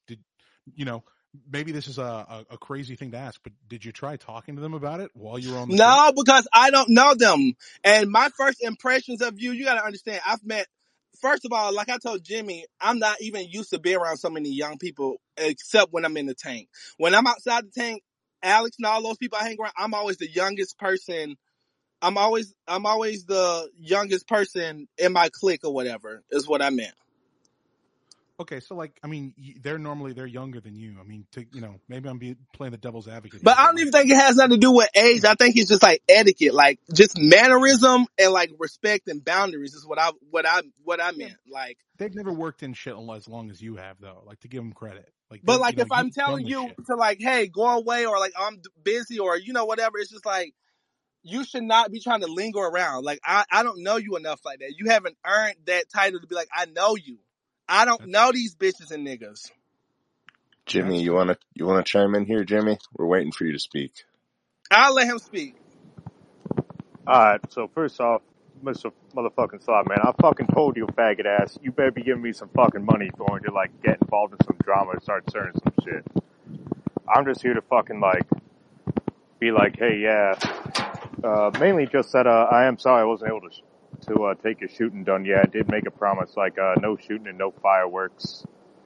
maybe this is a crazy thing to ask, but did you try talking to them about it while you were on the No, because I don't know them. And my first impressions of you got to understand, first of all, like I told Jimmy, I'm not even used to being around so many young people, except when I'm in the tank. When I'm outside the tank, Alex and all those people I hang around, I'm always the youngest person. I'm always the youngest person in my clique or whatever, is what I meant. Okay, so like, I mean, they're younger than you. I mean, maybe I'm playing the devil's advocate. But I don't even think it has nothing to do with age. I think it's just like etiquette, like just mannerism and like respect and boundaries is what I meant. Like they've never worked in shit as long as you have, though. Like to give them credit. Like, but like if I'm telling you to like, hey, go away, or like I'm busy, or whatever, it's just like you should not be trying to linger around. Like I don't know you enough like that. You haven't earned that title to be like, I know you. I don't know these bitches and niggas. Jimmy, you wanna chime in here, Jimmy? We're waiting for you to speak. I'll let him speak. Alright, so first off, Mr. Motherfucking Slot, man, I fucking told you, faggot ass, you better be giving me some fucking money if you're going to, like, get involved in some drama and start stirring some shit. I'm just here to fucking, like, be like, hey, yeah, mainly just that, I am sorry I wasn't able to take your shooting done. Yeah, I did make a promise, like, no shooting and no fireworks.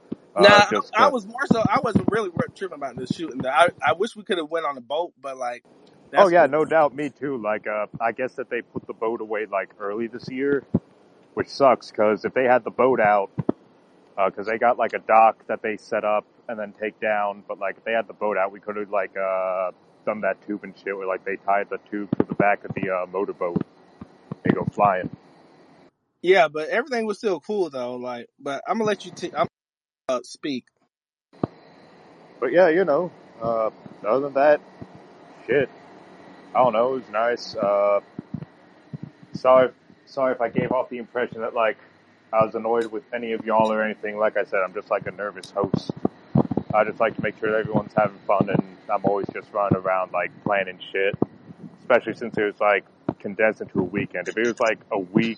I was more so, I wasn't really tripping about this shooting. I wish we could have went on a boat, but like, oh yeah, no doubt, me too. Like, I guess that they put the boat away like early this year, which sucks because if they had the boat out, because they got like a dock that they set up and then take down, but like if they had the boat out, we could have like done that tube and shit where like they tied the tube to the back of the motorboat. They go flying. Yeah, but everything was still cool though. Like, but I'm gonna let you speak. But yeah, other than that, shit. I don't know, it was nice. Sorry if I gave off the impression that, like, I was annoyed with any of y'all or anything. Like I said, I'm just like a nervous host. I just like to make sure that everyone's having fun, and I'm always just running around, like, planning shit. Especially since it was, like, condensed into a weekend. If it was, like, a week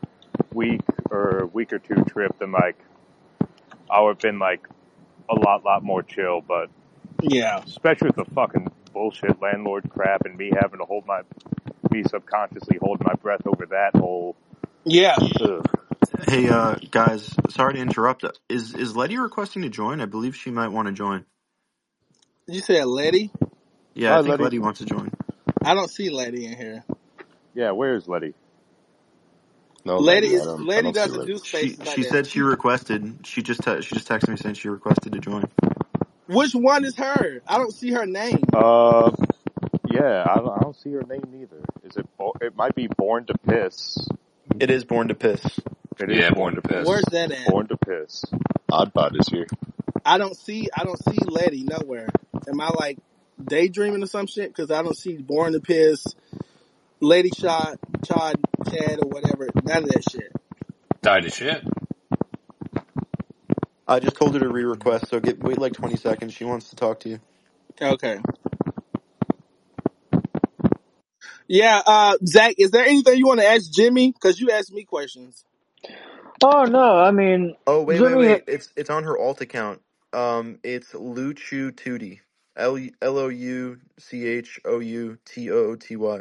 or a week or two trip, then, like, I would have been, like, a lot more chill, but yeah, especially with the fucking bullshit landlord crap and me having to me subconsciously holding my breath over that whole. Yeah. Ugh. Hey, guys, sorry to interrupt. Is Letty requesting to join? I believe she might want to join. You said Letty? Yeah, I think Letty wants to join. I don't see Letty in here. Yeah, where's Letty? No, Letty doesn't do spaces She said she requested. She just texted me saying she requested to join. Which one is her? I don't see her name. Yeah, I don't see her name either. Is it? It might be Born to Piss. It is Born to Piss. It is Born to Piss. Where's that at? Born to Piss. Oddbot is here. I don't see Letty nowhere. Am I like daydreaming or some shit? Because I don't see Born to Piss, Lady Chad, or whatever. None of that shit. Died of shit. I just told her to re-request, so wait like 20 seconds. She wants to talk to you. Okay. Yeah, Zach, is there anything you want to ask Jimmy? Because you asked me questions. Oh no, I mean. Oh wait! It's on her alt account. It's Luchu Tooty. LUCHOUTOOTY.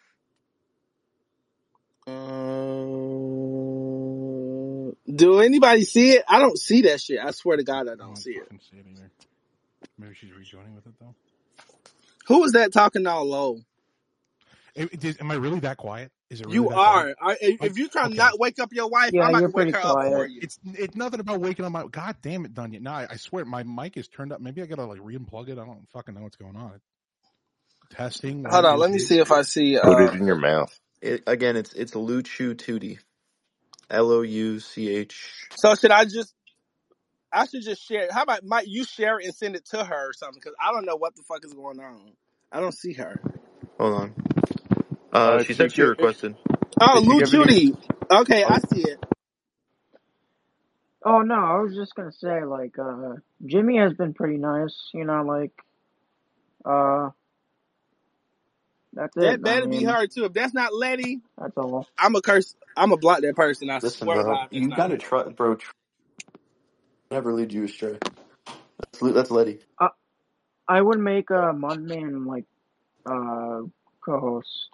Do anybody see it? I don't see that shit. I swear to God, I don't see it. See it either. Maybe she's rejoining with it though. Who is that talking all low? Am I really that quiet? Is it? Really you are. If you try to not wake up your wife, yeah, I'm you're about to wake her quiet. up for you. It's nothing about waking up my. God damn it, Dunya. No, I swear my mic is turned up. Maybe I gotta like re-unplug it. I don't fucking know what's going on. Testing. Hold on, let me see if I see. Put it in your mouth. Again, it's Luchu Tooty. Louch. So I should just share it. How about Mike, you share it and send it to her or something? Because I don't know what the fuck is going on. I don't see her. Hold on. She said she requested. Oh, Is she Lou giving you? Judy. Okay, I see it. Oh no, I was just gonna say like Jimmy has been pretty nice, you know, like that's it. That I better be mean, her too. If that's not Letty, that's all. I'm a curse. I'm a block that person. I Listen, swear to bro, God, if that's you not gotta Letty. try, bro. Never lead you astray. That's Letty. I would make a Mudman like co-host.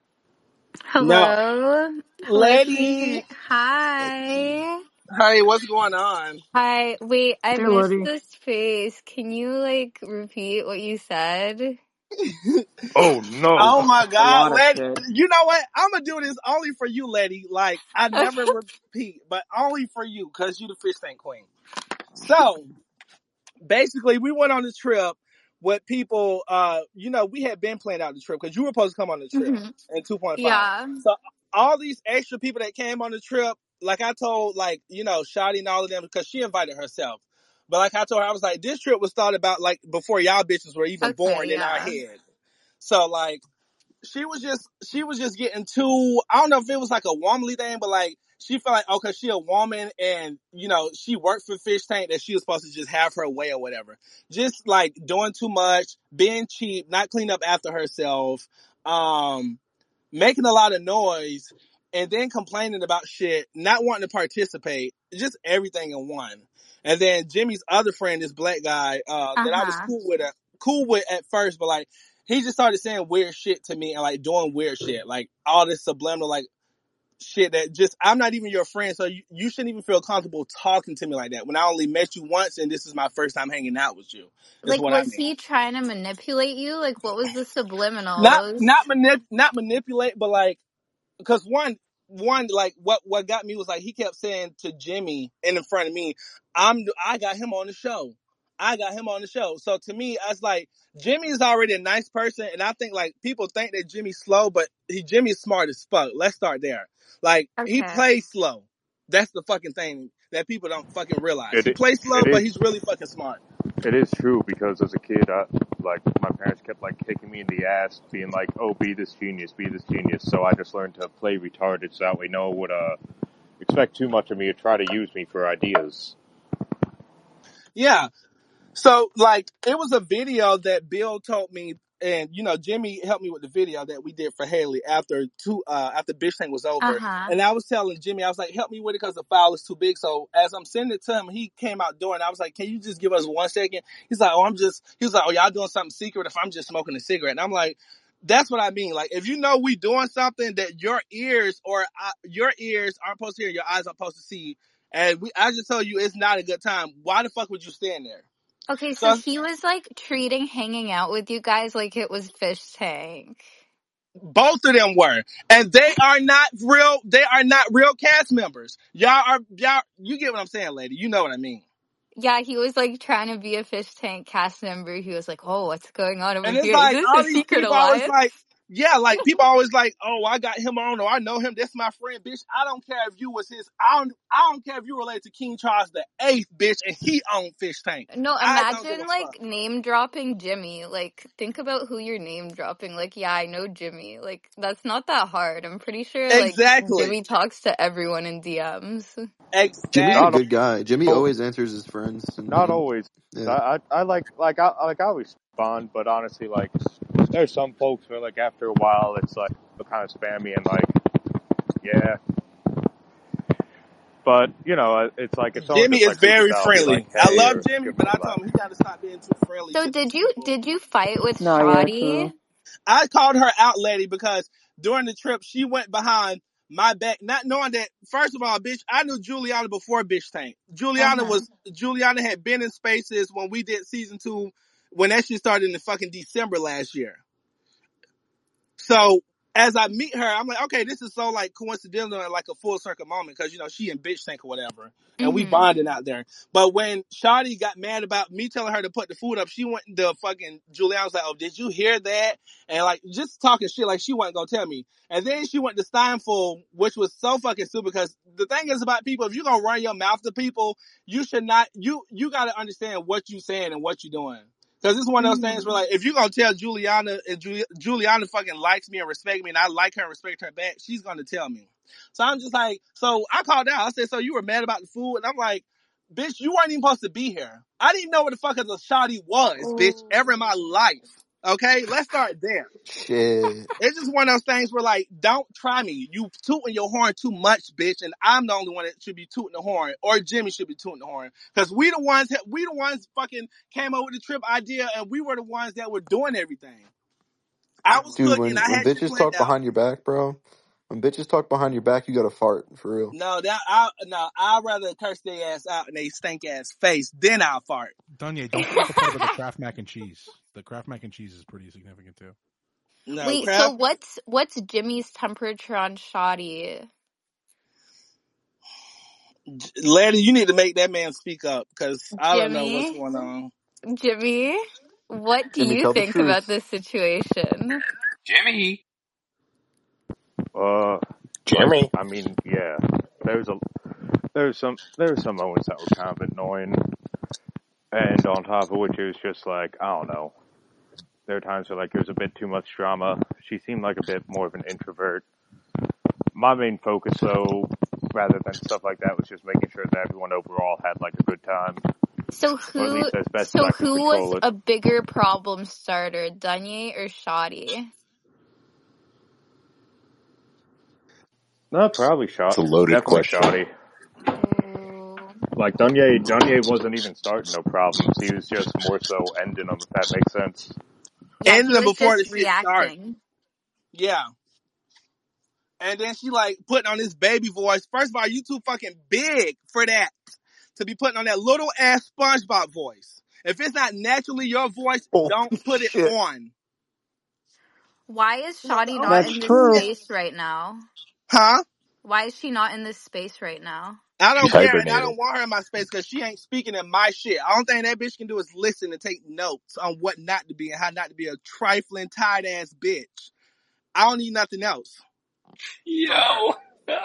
No, Hello. Hello, can you hear Letty. me? Hi. Hey, what's going on? Hi. Wait, I Hey, missed Letty. this face. Can you like repeat what you said? Oh no! Oh my A God, lot of Letty. shit. You know what? I'm gonna do this only for you, Letty. Like I never Okay. repeat, but only for you because you the fish tank queen. So basically, we went on the trip with people. We had been planned out the trip because you were supposed to come on the trip hmm in 2.5. Yeah. So all these extra people that came on the trip, like I told, Shotty and all of them because she invited herself. But like I told her, I was like, this trip was thought about like before y'all bitches were even Okay, born in our yeah. head. So like she was just getting too, I don't know if it was like a womanly thing, but like she felt like, okay, she a woman and she worked for Fish Tank that she was supposed to just have her way or whatever. Just like doing too much, being cheap, not cleaning up after herself, making a lot of noise, and then complaining about shit, not wanting to participate, just everything in one. And then Jimmy's other friend, this black guy, that I was Uh-huh. cool with at first, but like he just started saying weird shit to me and like doing weird shit, like all this subliminal like shit that just I'm not even your friend, so you shouldn't even feel comfortable talking to me like that when I only met you once and this is my first time hanging out with you. Is Like, what I was mean. he trying to manipulate you? Like, what was the Not subliminals? not not manipulate, but like because one like what got me was like he kept saying to Jimmy and in front of me, I got him on the show. I got him on the show. So to me, I was like, Jimmy is already a nice person, and I think like people think that Jimmy's slow, but Jimmy's smart as fuck. Let's start there. Like he Okay. plays slow. That's the fucking thing that people don't fucking realize. It He plays slow, it but is he's really fucking smart. it is true because as a kid, like my parents kept like kicking me in the ass, being like, "Oh, be this genius, be this genius." So I just learned to play retarded, so that way no one would expect too much of me or try to use me for ideas. Yeah. So, like, it was a video that Bill told me, and Jimmy helped me with the video that we did for Haley after Bitch Tank was over. Uh-huh. And I was telling Jimmy, I was like, help me with it because the file is too big. So as I'm sending it to him, he came out doing it. I was like, can you just give us 1 second? He's like, he was like, oh, y'all doing something secret if I'm just smoking a cigarette. And I'm like, that's what I mean. Like, if you know we doing something that your ears aren't supposed to hear, your eyes aren't supposed to see, and I just told you it's not a good time, why the fuck would you stand there? Okay, so So he was like treating hanging out with you guys like it was Fish Tank. both of them were, and they are not real. They are not real cast members. Y'all. You get what I'm saying, lady. You know what I mean. Yeah, he was like trying to be a Fish Tank cast member. He was like, "Oh, what's going on over And it's here? Is like this all a these secret people always alliance?" like, yeah, like people always like, oh, I got him on, or I know him. That's my friend, bitch. I don't care if you was his. I don't care if you related to King Charles the Eighth, bitch, and he owned Fish Tank. No, I don't give a imagine fuck. like name dropping Jimmy. Like, think about who you're name dropping. Like, yeah, I know Jimmy. Like, that's not that hard. I'm pretty sure like Exactly. Jimmy talks to everyone in DMs. Jimmy's a Not Exactly. good guy. Jimmy always answers his friends, not and always. yeah. I I respond, but honestly, like there's some folks where like after a while it's like kind of spammy and like yeah. But it's like if someone Jimmy just is like reaches very out, I'll be like, friendly. I hey, love or Jimmy, give but them I a laugh. told him he got to stop being too friendly. So Just did because you people. did you fight with No, yeah, Shoddy? true. I called her out, lady, because during the trip she went behind my back, not knowing that. First of all, bitch, I knew Juliana before Bitch Tank. Uh-huh. Juliana had been in Spaces when we did season 2, when that shit started in the fucking December last year. So as I meet her, I'm like, okay, this is so like coincidental and like a full circle moment because, you know, she in bitch tank or whatever. And we bonding out there. But when Shawty got mad about me telling her to put the food up, she went to fucking Juliana was like, oh, did you hear that? And like just talking shit like she wasn't gonna tell me. And then she went to Steinfeld, which was so fucking stupid because the thing is about people, if you're gonna run your mouth to people, you should not, you gotta understand what you saying and what you're doing. Cause it's one of those things where like, if you gonna tell Juliana and Juliana fucking likes me and respect me and I like her and respect her back, she's gonna tell me. So I'm just like, so I called out. I said, so you were mad about the food? And I'm like, bitch, you weren't even supposed to be here. I didn't know what the fuck a Shawty was, bitch, ever in my life. Okay, let's start there. Shit. It's just one of those things where like, don't try me. You tooting your horn too much, bitch, and I'm the only one that should be tooting the horn, or Jimmy should be tooting the horn, because we the ones fucking came up with the trip idea, and we were the ones that were doing everything. I was Dude, cooking. I when had shit bitches planned talk out. behind your back, bro, when bitches talk behind your back, you gotta fart, for real. No, I'd rather curse their ass out in they stink ass face, then I'll fart. Danye, don't forget the part about the Kraft mac and cheese. The Kraft mac and cheese is pretty significant too. No, Wait, crap. so what's Jimmy's temperature on Shawty? Lady, you need to make that man speak up, because I don't know what's Jimmy? going on. Jimmy? What do Jimmy, you tell the think about truth. this situation? Jimmy. Jeremy. I mean, yeah, there's some moments that were kind of annoying, and on top of which it was just like, I don't know. There are times where like there's a bit too much drama. She seemed like a bit more of an introvert. My main focus, though, rather than stuff like that, was just making sure that everyone overall had like a good time, So or at who least as best as I can who was control it. a bigger problem starter, Danye or Shawty? No, probably It's a loaded definitely question. Shoddy. Oh. Like Dunye wasn't even starting no problems. He was just more so ending them, if that makes sense. Yeah, Ending he them was before the just shit starts. reacting. Yeah. And then she like putting on this baby voice. First of all, you too fucking big for that. To be putting on that little ass SpongeBob voice. If it's not naturally your voice, don't put it Shit. on. Why is Shawty not That's in this true. space right now? Huh? Why is she not in this space right now? I don't She's care, and I hibernating. don't want her in my space because she ain't speaking in my shit. The only thing that bitch can do is listen and take notes on what not to be and how not to be a trifling, tired ass bitch. I don't need nothing else. Yo.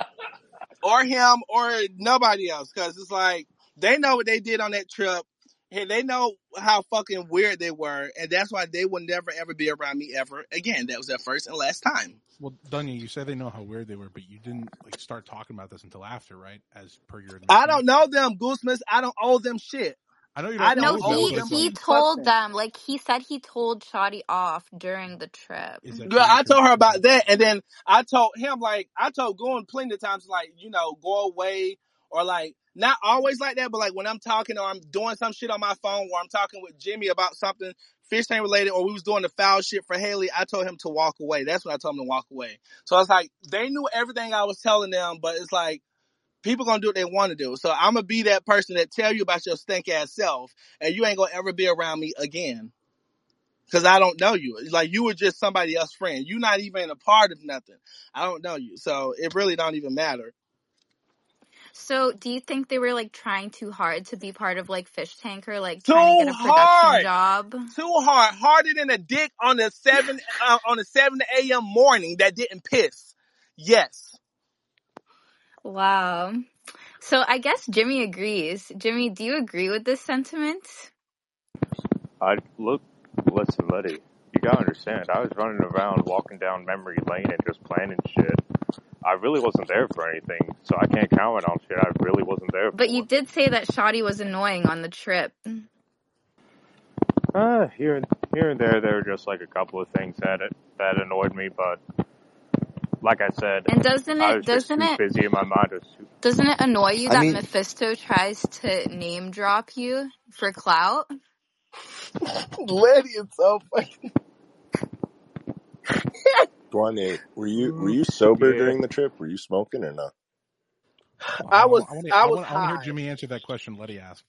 Or him or nobody else, because it's like they know what they did on that trip, and they know how fucking weird they were, and that's why they will never ever be around me ever again. That was their first and last time. Well, Danye, you said they know how weird they were, but you didn't like start talking about this until after, right? As per your admission. I don't know them, Goosemas. I don't owe them shit. I know you I don't don't owe No, them, owe he but them it's he like, told fucking. them, like he said he told Shawty off during the trip. is that Girl, true? I told her about that, and then I told him, like, I told Goon plenty of times, like, you know, go away, or like, not always like that, but like when I'm talking or I'm doing some shit on my phone, or I'm talking with Jimmy about something fish tank related, or we was doing the foul shit for Haley, I told him to walk away. That's when I told him to walk away. So it's like, they knew everything I was telling them, but it's like, people gonna do what they want to do. So I'm gonna be that person that tell you about your stink ass self, and you ain't gonna ever be around me again. Because I don't know you. Like, you were just somebody else's friend. You're not even a part of nothing. I don't know you. So it really don't even matter. So do you think they were like trying too hard to be part of like Fish Tanker, like Too trying to get a production hard. job? Too hard. Harder than a dick on the 7 a.m. morning that didn't piss. Yes. Wow. So I guess Jimmy agrees. Jimmy, do you agree with this sentiment? Listen, Letty, you gotta understand, I was running around walking down memory lane and just planning shit. I really wasn't there for anything, so I can't comment on shit I really wasn't there for. But you did say that Shawty was annoying on the trip. Here and there were just like a couple of things that annoyed me, but like I said, And doesn't I it was just too busy in my mind. doesn't it annoy you I that mean, Mephisto tries to name drop you for clout? Letty is so funny. Dwanye, were you sober Yeah. during the trip? Were you smoking or not? I was I want to hear high. Jimmy answer that question Letty asked.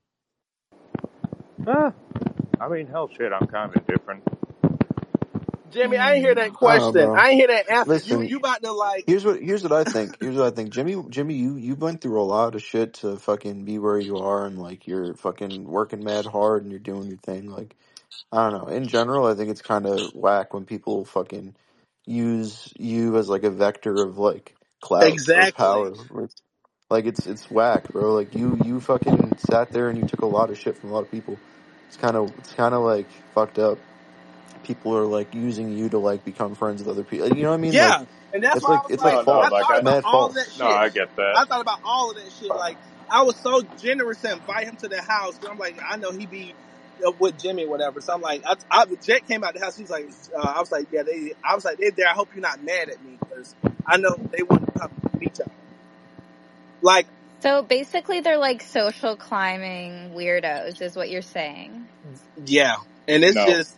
I mean, hell, shit, I'm kind of indifferent. Jimmy, I ain't hear that I don't know, question. bro. I ain't hear that answer. Listen, You about to like, here's what I think. Jimmy, you went through a lot of shit to fucking be where you are, and like you're fucking working mad hard and you're doing your thing. Like, I don't know. In general, I think it's kind of whack when people fucking use you as like a vector of like clout or exactly. power. Like it's whack, bro. Like you fucking sat there and you took a lot of shit from a lot of people. It's kind of like fucked up. People are like using you to like become friends with other people. You know what I mean? Like Yeah. And that's it's why I like was it's like, like No, no, I false. like thought It's about mad all of that false. no, shit. I get that. I thought about all of that shit. Like, I was so generous to invite him to the house. I'm like, I know he be with Jimmy or whatever. So I'm like, Jet came out the house. He was like, I was like, yeah, they're there. I hope you're not mad at me because I know they want to come meet y'all. Like, So basically, they're like social climbing weirdos, is what you're saying. yeah. And it's No. just,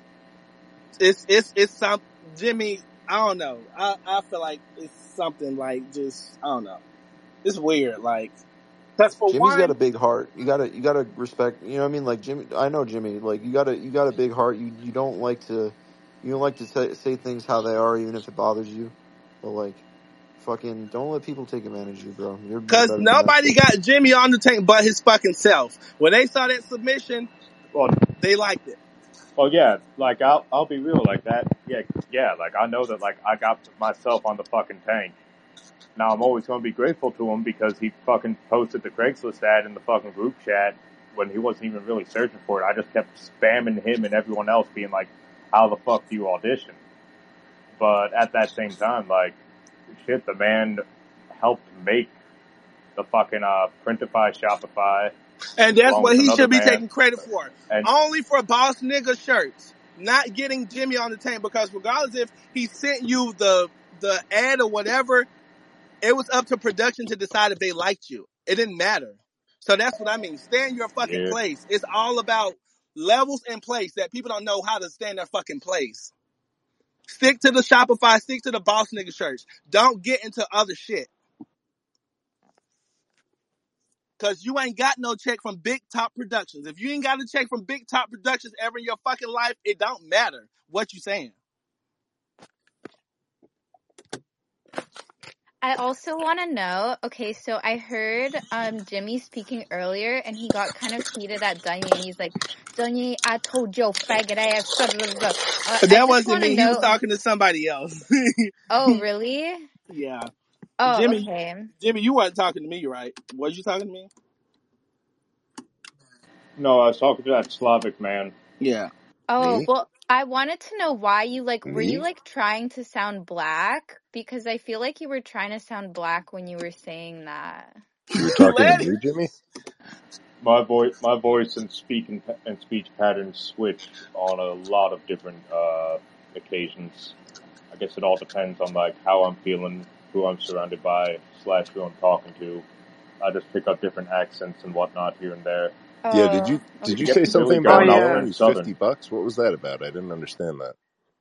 it's some, Jimmy, I don't know. I feel like it's something like just, I don't know. It's weird. Like, because for Jimmy's got a one, big heart. You gotta respect. You know what I mean? Like Jimmy, I know Jimmy. Like you got a big heart. You don't like to say things how they are, even if it bothers you. But like, fucking, don't let people take advantage of you, bro. You're because better than that nobody shit. got Jimmy on the tank but his fucking self. When they saw that submission, Well, they liked it. well, yeah. Like I'll be real. Like that. Yeah. Like I know that. Like I got myself on the fucking tank. Now I'm always going to be grateful to him because he fucking posted the Craigslist ad in the fucking group chat when he wasn't even really searching for it. I just kept spamming him and everyone else being like, how the fuck do you audition? But at that same time, like, shit, the man helped make the fucking, Printify Shopify And that's along what with he another should be man. taking credit for. And Only for boss nigga shirts. Not getting Jimmy on the tank because regardless if he sent you the ad or whatever, it was up to production to decide if they liked you. It didn't matter. So that's what I mean. Stay in your fucking yeah, place. It's all about levels in place that people don't know how to stay in their fucking place. Stick to the Shopify, stick to the boss nigga shirts. Don't get into other shit. Cause you ain't got no check from Big Top Productions. If you ain't got a check from Big Top Productions ever in your fucking life, it don't matter what you saying. I also want to know, okay, so I heard Jimmy speaking earlier, and he got kind of heated at Dunye, and he's like, Dunye, I told your faggot ass. Da, da, da, da. I That just wasn't want to me. He was know. talking to somebody else. Oh, really? Yeah. Oh, Jimmy, okay. you weren't talking to me, right? Was you talking to me? no, I was talking to that Slavic man. Yeah. Oh, Me? well, I wanted to know why you were you Me? trying to sound black? Because I feel like you were trying to sound black when you were saying that. You were talking to Let it. me, Jimmy? My voice and speech patterns switch on a lot of different, occasions. I guess it all depends on like how I'm feeling, who I'm surrounded by, / who I'm talking to. I just pick up different accents and whatnot here and there. Yeah, Oh, did It you okay. say gets really something Oh about going me off yeah. owing very you southern. $50? What was that about? I didn't understand that.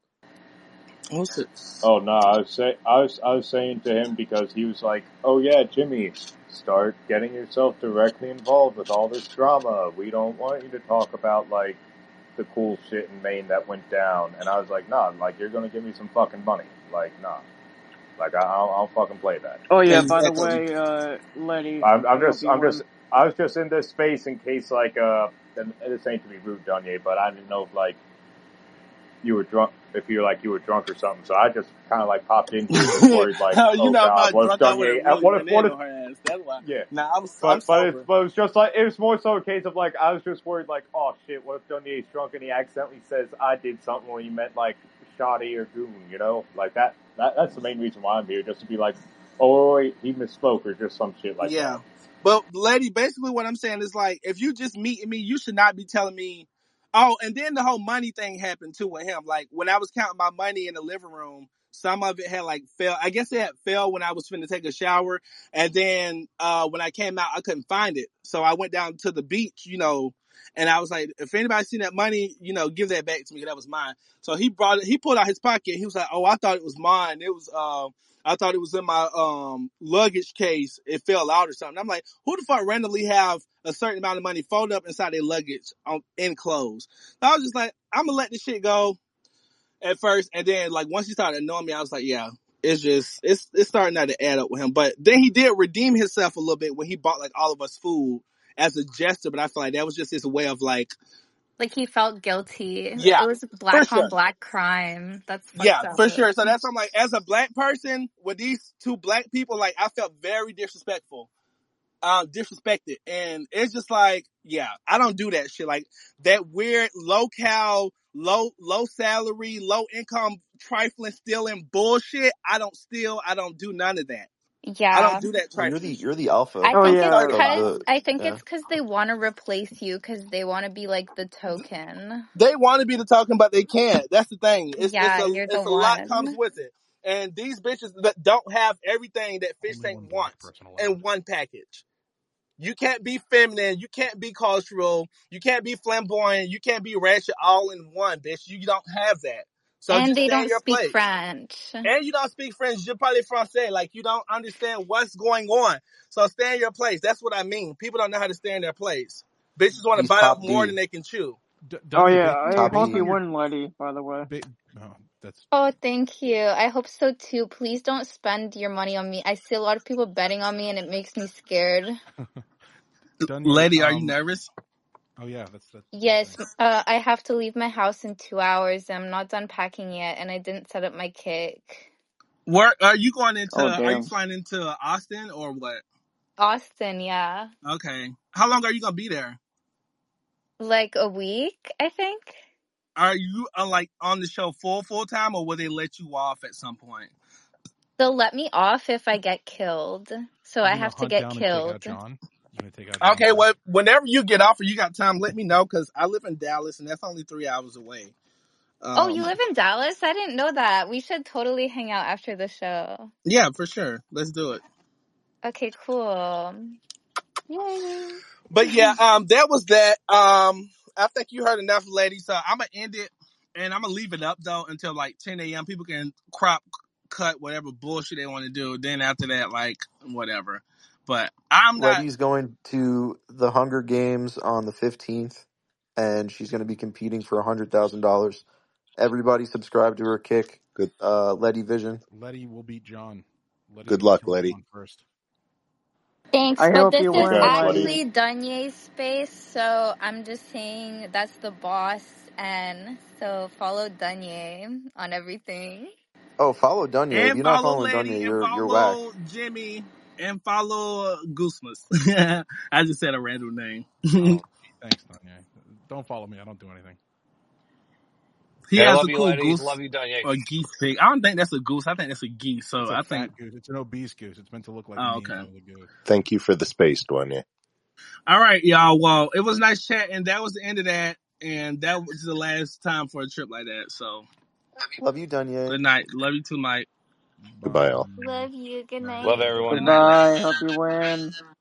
What's it? Oh no, I was saying to him because he was like, "Oh yeah, Jimmy, start getting yourself directly involved with all this drama. We don't want you to talk about like the cool shit in Maine that went down." And I was like, "Nah, like you're gonna give me some fucking money. Like nah, like I'll fucking play that." Oh yeah. By the Exactly. way, Letty, I'm I hope you win. I was just in this space in case like and this ain't to be rude, Dunye, but I didn't know if like you were drunk, if you were drunk or something. So I just kind of like popped in here, just worried like, You oh know, if I god, was what if drunk, I would Dunye? have really went What in if? on her ass. That's why. Yeah, Nah, I'm but it sober. was just like it was more so a case of like I was just worried like, oh shit, what if Dunye's drunk and he accidentally says I did something when he meant like shoddy or goon, you know, like that's the main reason why I'm here, just to be like, oh wait, he misspoke or just some shit like Yeah. that. But lady, basically what I'm saying is like, if you just meeting me, you should not be telling me, oh, and then the whole money thing happened too with him. Like when I was counting my money in the living room, some of it had like fell. I guess it had fell when I was finna take a shower. And then, when I came out, I couldn't find it. So I went down to the beach, and I was like, if anybody seen that money, give that back to me. That was mine. So he pulled out his pocket. He was like, oh, I thought it was mine. I thought it was in my luggage case. It fell out or something. I'm like, who the fuck randomly have a certain amount of money folded up inside their luggage in clothes? So I was just like, I'm gonna let this shit go. at first, and then like once he started knowing me, I was like, yeah, it's starting not to add up with him. But then he did redeem himself a little bit when he bought like all of us food as a gesture. But I feel like that was just his way of like, Like he felt guilty. yeah, It was for black on sure. black crime. That's Yeah, fucked for up. sure. So that's why I'm like, as a black person with these two black people, like I felt very disrespectful. Disrespected, and it's just like, yeah, I don't do that shit. Like that weird low salary, low income, trifling, stealing bullshit. I don't steal. I don't do none of that. I Yeah. don't do that Well, trifling shit. you're the alpha I Oh think yeah, it's of cause the I think yeah. it's cause they want to replace you because they want to be like the token. They want to be the talking, but they can't. That's the thing. Yeah, you're the It's a lot comes one. with it. And these bitches that don't have everything that Fish Only Tank one black wants person allowed. in one package. You can't be feminine. You can't be cultural. You can't be flamboyant. You can't be ratchet all in one, bitch. You don't have that. So And just they stay in don't your speak place. French. And you don't speak French. Je parle français. Like, you don't understand what's going on. So stay in your place. That's what I mean. People don't know how to stay in their place. Bitches want to He's bite off top more B. than they can chew. oh Danya, yeah. I Top hope B. you win, Letty. By the way. oh, that's Oh, thank you. I hope so too. Please don't spend your money on me. I see a lot of people betting on me and it makes me scared. Danya. Lady, are you nervous? Oh yeah, that's Yes, I have to leave my house in 2 hours. I'm not done packing yet and I didn't set up my cake. Where are you going into? Oh Are you damn. flying into Austin or what? Austin, yeah. Okay. How long are you gonna be there? Like a week, I think. Are you like on the show full time, or will they let you off at some point? They'll let me off if I get killed. So I have to get down killed. And take out John? You gonna take out John? Okay, well, whenever you get off or you got time, let me know because I live in Dallas and that's only 3 hours away. Oh, you live in Dallas? I didn't know that. We should totally hang out after the show. Yeah, for sure. Let's do it. Okay, cool. Yay. But yeah, that was that. I think you heard enough, lady. So I'm gonna end it and I'm gonna leave it up though until like 10 a.m. People can cut whatever bullshit they want to do. Then after that, like whatever. But I'm not. Letty's going to the Hunger Games on the 15th, and she's going to be competing for $100,000. Everybody subscribe to her kick. Good. Letty Vision. Letty will beat John. Letty Good will luck, kill Letty. John first. Thanks, I but hope this you is win, Congrats, Letty. actually Danye's space, so I'm just saying that's the boss, and so follow Danye on everything. Oh, follow Dunya. If And you're not follow following Lady, Dunya, and you're whack. follow Jimmy, and follow Goosemas. I just said a random name. Oh, thanks, Danya. Don't follow me. I don't do anything. He I has love a you, cool Letty. goose Love you, Danye. or geese pig. I don't think that's a goose. I think that's a geese. So It's a I fat think. goose. It's an obese goose. It's meant to look like Oh, me okay. and the goose. Thank you for the space, Dwanya. All right, y'all. Well, it was nice chatting. That was the end of that, and that was the last time for a trip like that. So, Love you, Dunya. good night. Love you too, Mike. Goodbye, all. Love you. Good night. Love everyone. Good night. Goodbye. Hope you win.